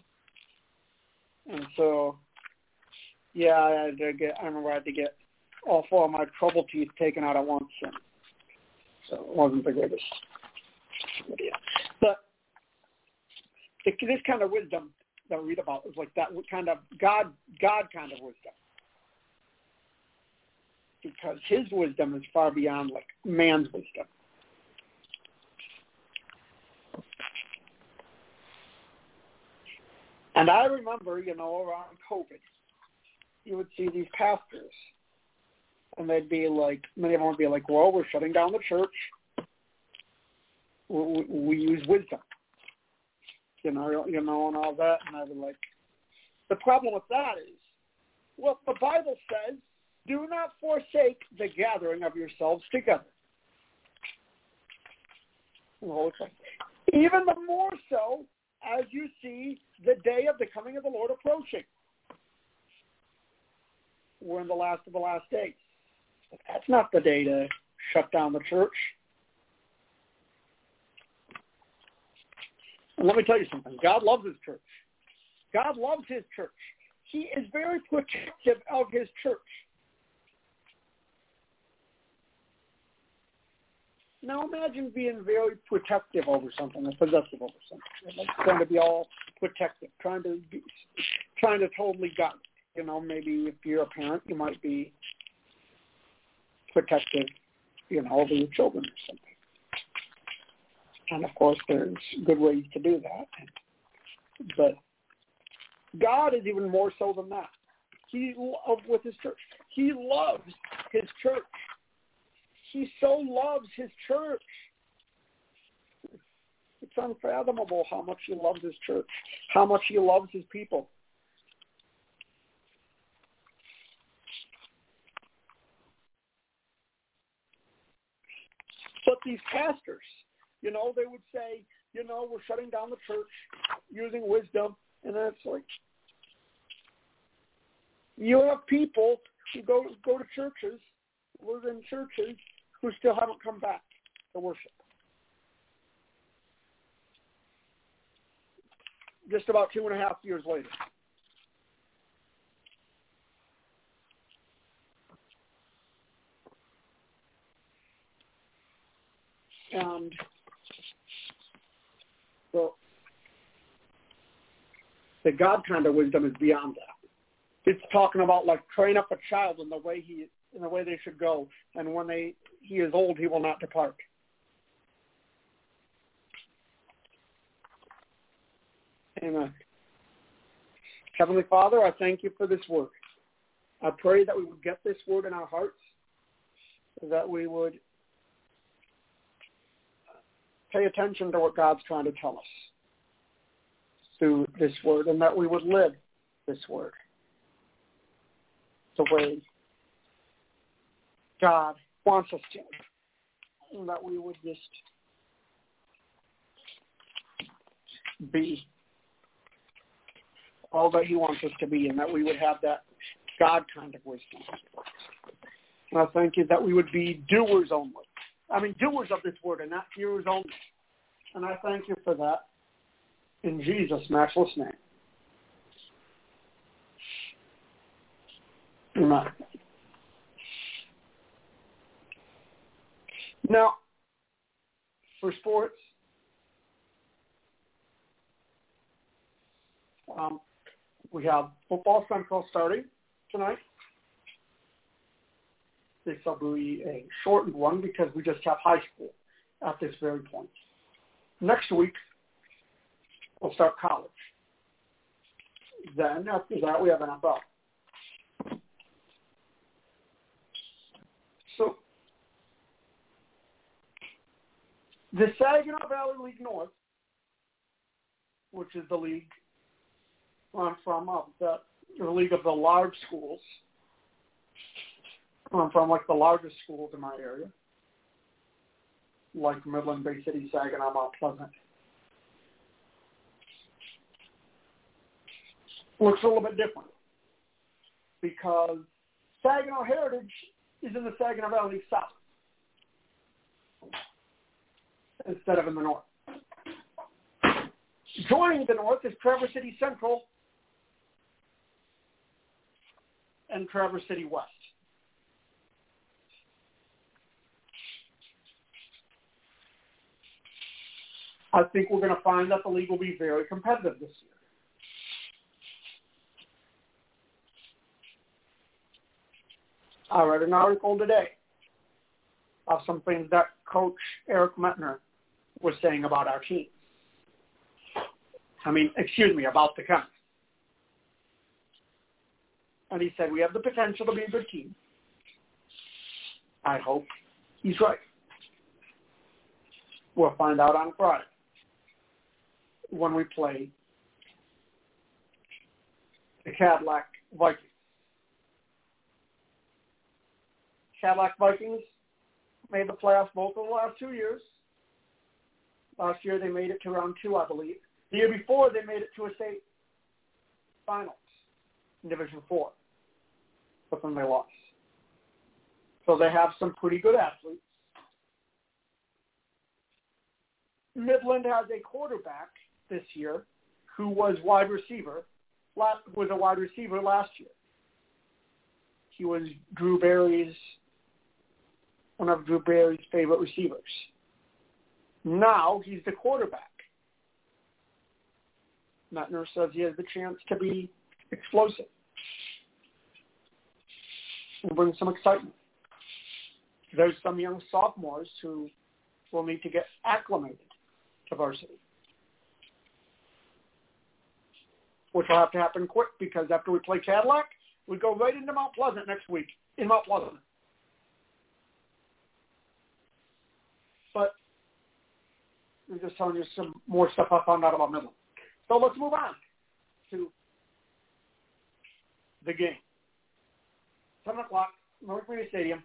And so, yeah, I remember I had to get all four of my trouble teeth taken out at once. And so it wasn't the greatest idea. But this kind of wisdom that I read about is like that kind of God kind of wisdom. Because his wisdom is far beyond like man's wisdom. And I remember, around COVID, you would see these pastors, and they'd be like, many of them would be like, well, we're shutting down the church. We use wisdom, and all that. And I was like, the problem with that is, well, the Bible says, do not forsake the gathering of yourselves together. Even the more so as you see the day of the coming of the Lord approaching. We're in the last of the last days. But that's not the day to shut down the church. And let me tell you something. God loves his church. God loves his church. He is very protective of his church. Now imagine being very protective over something, or possessive over something, like trying to be all protective, trying to totally guard. Maybe if you're a parent, you might be protective, over your children or something. And of course, there's good ways to do that. But God is even more so than that. With his church, he loves his church. He so loves his church. It's unfathomable how much he loves his church, how much he loves his people. But these pastors, they would say, we're shutting down the church using wisdom. And then it's like, you have people who go to churches, live in churches, who still haven't come back to worship. Just about 2.5 years later. And so the God kind of wisdom is beyond that. It's talking about like train up a child in the way they should go, and when he is old, he will not depart. Amen. Heavenly Father, I thank you for this word. I pray that we would get this word in our hearts, that we would pay attention to what God's trying to tell us through this word, and that we would live this word the way God wants us to, and that we would just be all that he wants us to be, and that we would have that God kind of wisdom. And I thank you that we would be doers only. Doers of this word and not hearers only. And I thank you for that in Jesus' matchless name. Amen. Now, for sports, we have Football Central starting tonight. This will be a shortened one because we just have high school at this very point. Next week, we'll start college. Then, after that, we have NFL. So, the Saginaw Valley League North, which is the league I'm from, the league of the large schools. I'm from like the largest schools in my area, like Midland, Bay City, Saginaw, Mount Pleasant. Looks a little bit different because Saginaw Heritage is in the Saginaw Valley South instead of in the north. Joining the north is Traverse City Central and Traverse City West. I think we're going to find that the league will be very competitive this year. I read an article today of some things that Coach Eric Metner was saying about our team. About the Cubs. And he said, we have the potential to be a good team. I hope he's right. We'll find out on Friday when we play the Cadillac Vikings. Cadillac Vikings made the playoffs both of the last 2 years. Last year they made it to round 2, I believe. The year before they made it to a state finals in Division 4. But then they lost. So they have some pretty good athletes. Midland has a quarterback this year who was a wide receiver last year. He was one of Drew Barry's favorite receivers. Now he's the quarterback. Metner says he has the chance to be explosive and bring some excitement. There's some young sophomores who will need to get acclimated to varsity, which will have to happen quick because after we play Cadillac, we go right into Mount Pleasant next week in Mount Pleasant. But I'm just telling you some more stuff I found out about Midland. So let's move on to the game. 7 o'clock, North Community Stadium.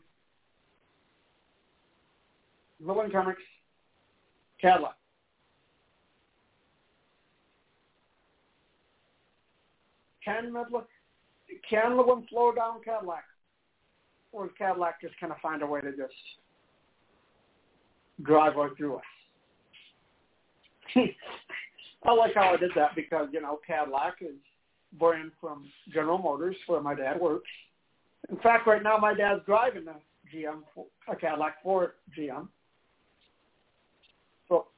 Midland Comics, Cadillac. Can Midland slow down Cadillac? Or does Cadillac just kind of find a way to just drive right through us? I like how I did that because, Cadillac is brand from General Motors where my dad works. In fact, right now my dad's driving a Cadillac for GM. So,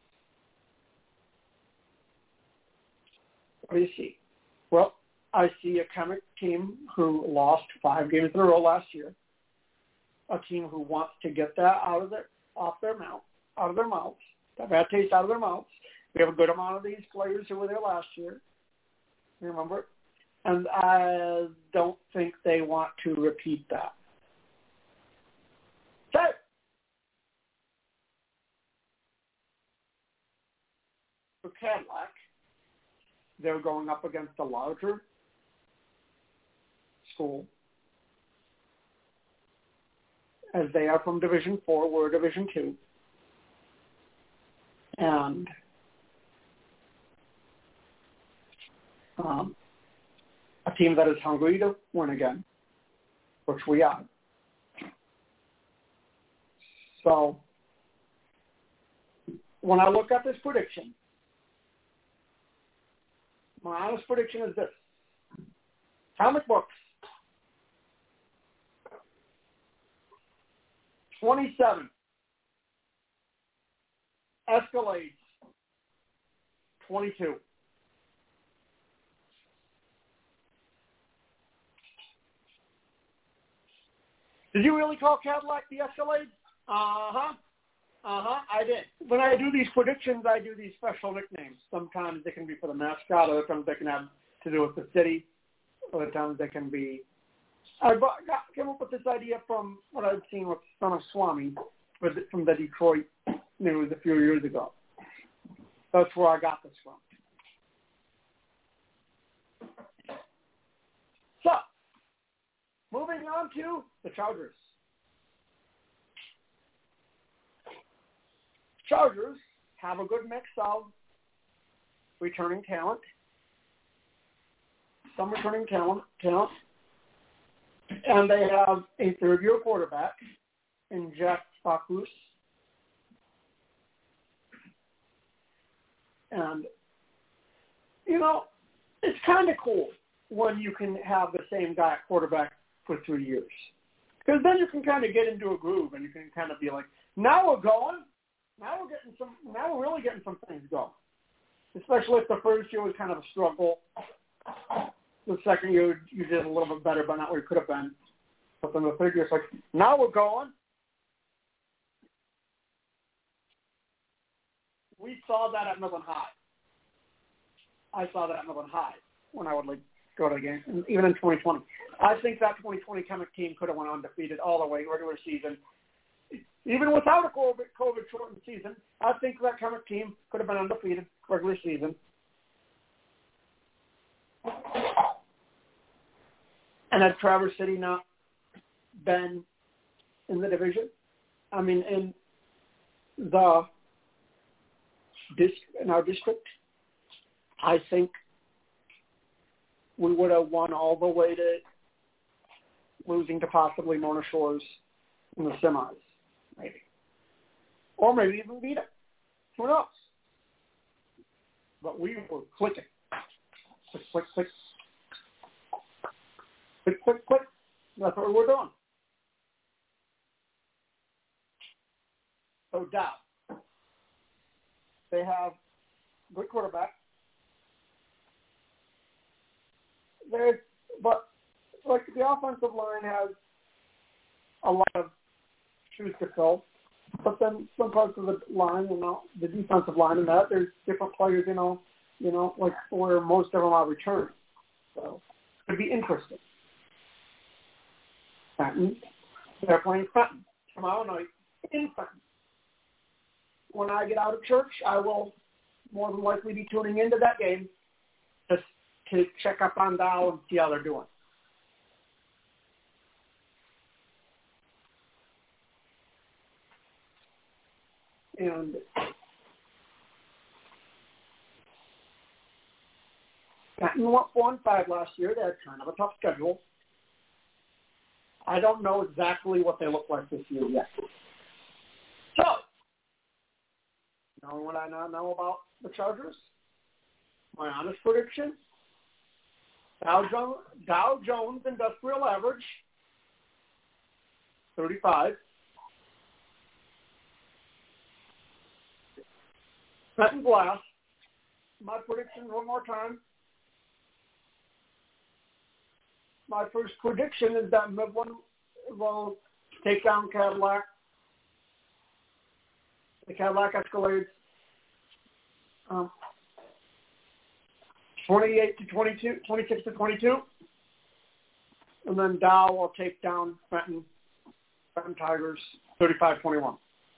what do you see? Well, I see a Comic team who lost 5 games in a row last year. A team who wants to get that out of their mouths, that bad taste out of their mouths. We have a good amount of these players who were there last year. Remember? And I don't think they want to repeat that. Okay. For Cadillac, they're going up against a larger school. As they are from Division 4, we're Division 2. And a team that is hungry to win again, which we are. So when I look at this prediction, my honest prediction is this. Comic books, 27. Escalades, 22. Did you really call Cadillac the Escalades? I did. When I do these predictions, I do these special nicknames. Sometimes they can be for the mascot, other times they can have to do with the city, other times they can be... I came up with this idea from what I'd seen with Son of Swami from the Detroit News a few years ago. That's where I got this from. So, moving on to the Chargers. Chargers have a good mix of returning talent, some returning talent, and they have a third-year quarterback in Jack Bacchus. And, it's kind of cool when you can have the same guy at quarterback for 3 years. Because then you can kind of get into a groove and you can kind of be like, now we're going. Now we're really getting some things going. Especially if the first year was kind of a struggle. The second year you did a little bit better, but not where you could have been. But then the third year it's like, now we're going. We saw that at Midland High. I saw that at Midland High when I would go to the game, and even in 2020. I think that 2020 Comic team could have went undefeated all the way regular season. Even without a COVID-shortened season, I think that Comic team could have been undefeated regular season. And had Traverse City not been in the division, in our district, I think we would have won all the way to losing to possibly Mona Shores in the semis, maybe. Or maybe even beat it. Who knows? But we were clicking. Click, click, click. Click, click, click. That's what we're doing. So Dow. They have good quarterback. But the offensive line has a lot of shoes to fill. But then some parts of the line, the defensive line and that, there's different players, like where most of them are returning. So it'd be interesting. Fenton. They're playing Fenton tomorrow night in Fenton. when I get out of church, I will more than likely be tuning into that game just to check up on Dow and see how they're doing. And Benton went 4-5 last year. They had kind of a tough schedule. I don't know exactly what they look like this year yet. So, knowing what I now know about the Chargers, my honest prediction, Dow Jones Industrial Average, 35. Benton Glass, my prediction one more time. My first prediction is that Midland will take down Cadillac. The Cadillac Escalades 26-22. And then Dow will take down Benton Tigers 35-21.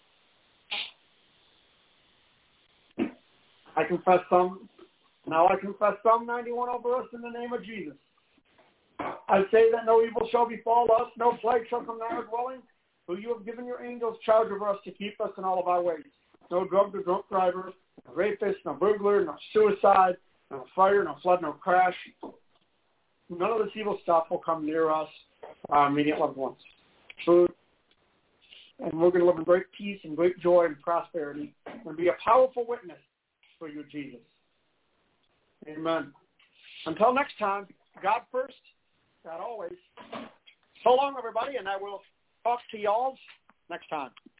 I confess some 91 over us in the name of Jesus. I say that no evil shall befall us, no plague shall come nigh our dwelling, for you have given your angels charge over us to keep us in all of our ways. No drug or drunk driver, no rapist, no burglar, no suicide, no fire, no flood, no crash. None of this evil stuff will come near us, our immediate loved ones. Food. And we're going to live in great peace and great joy and prosperity and be a powerful witness for you, Jesus. Amen. Until next time, God first, God always. So long, everybody, and I will talk to y'all next time.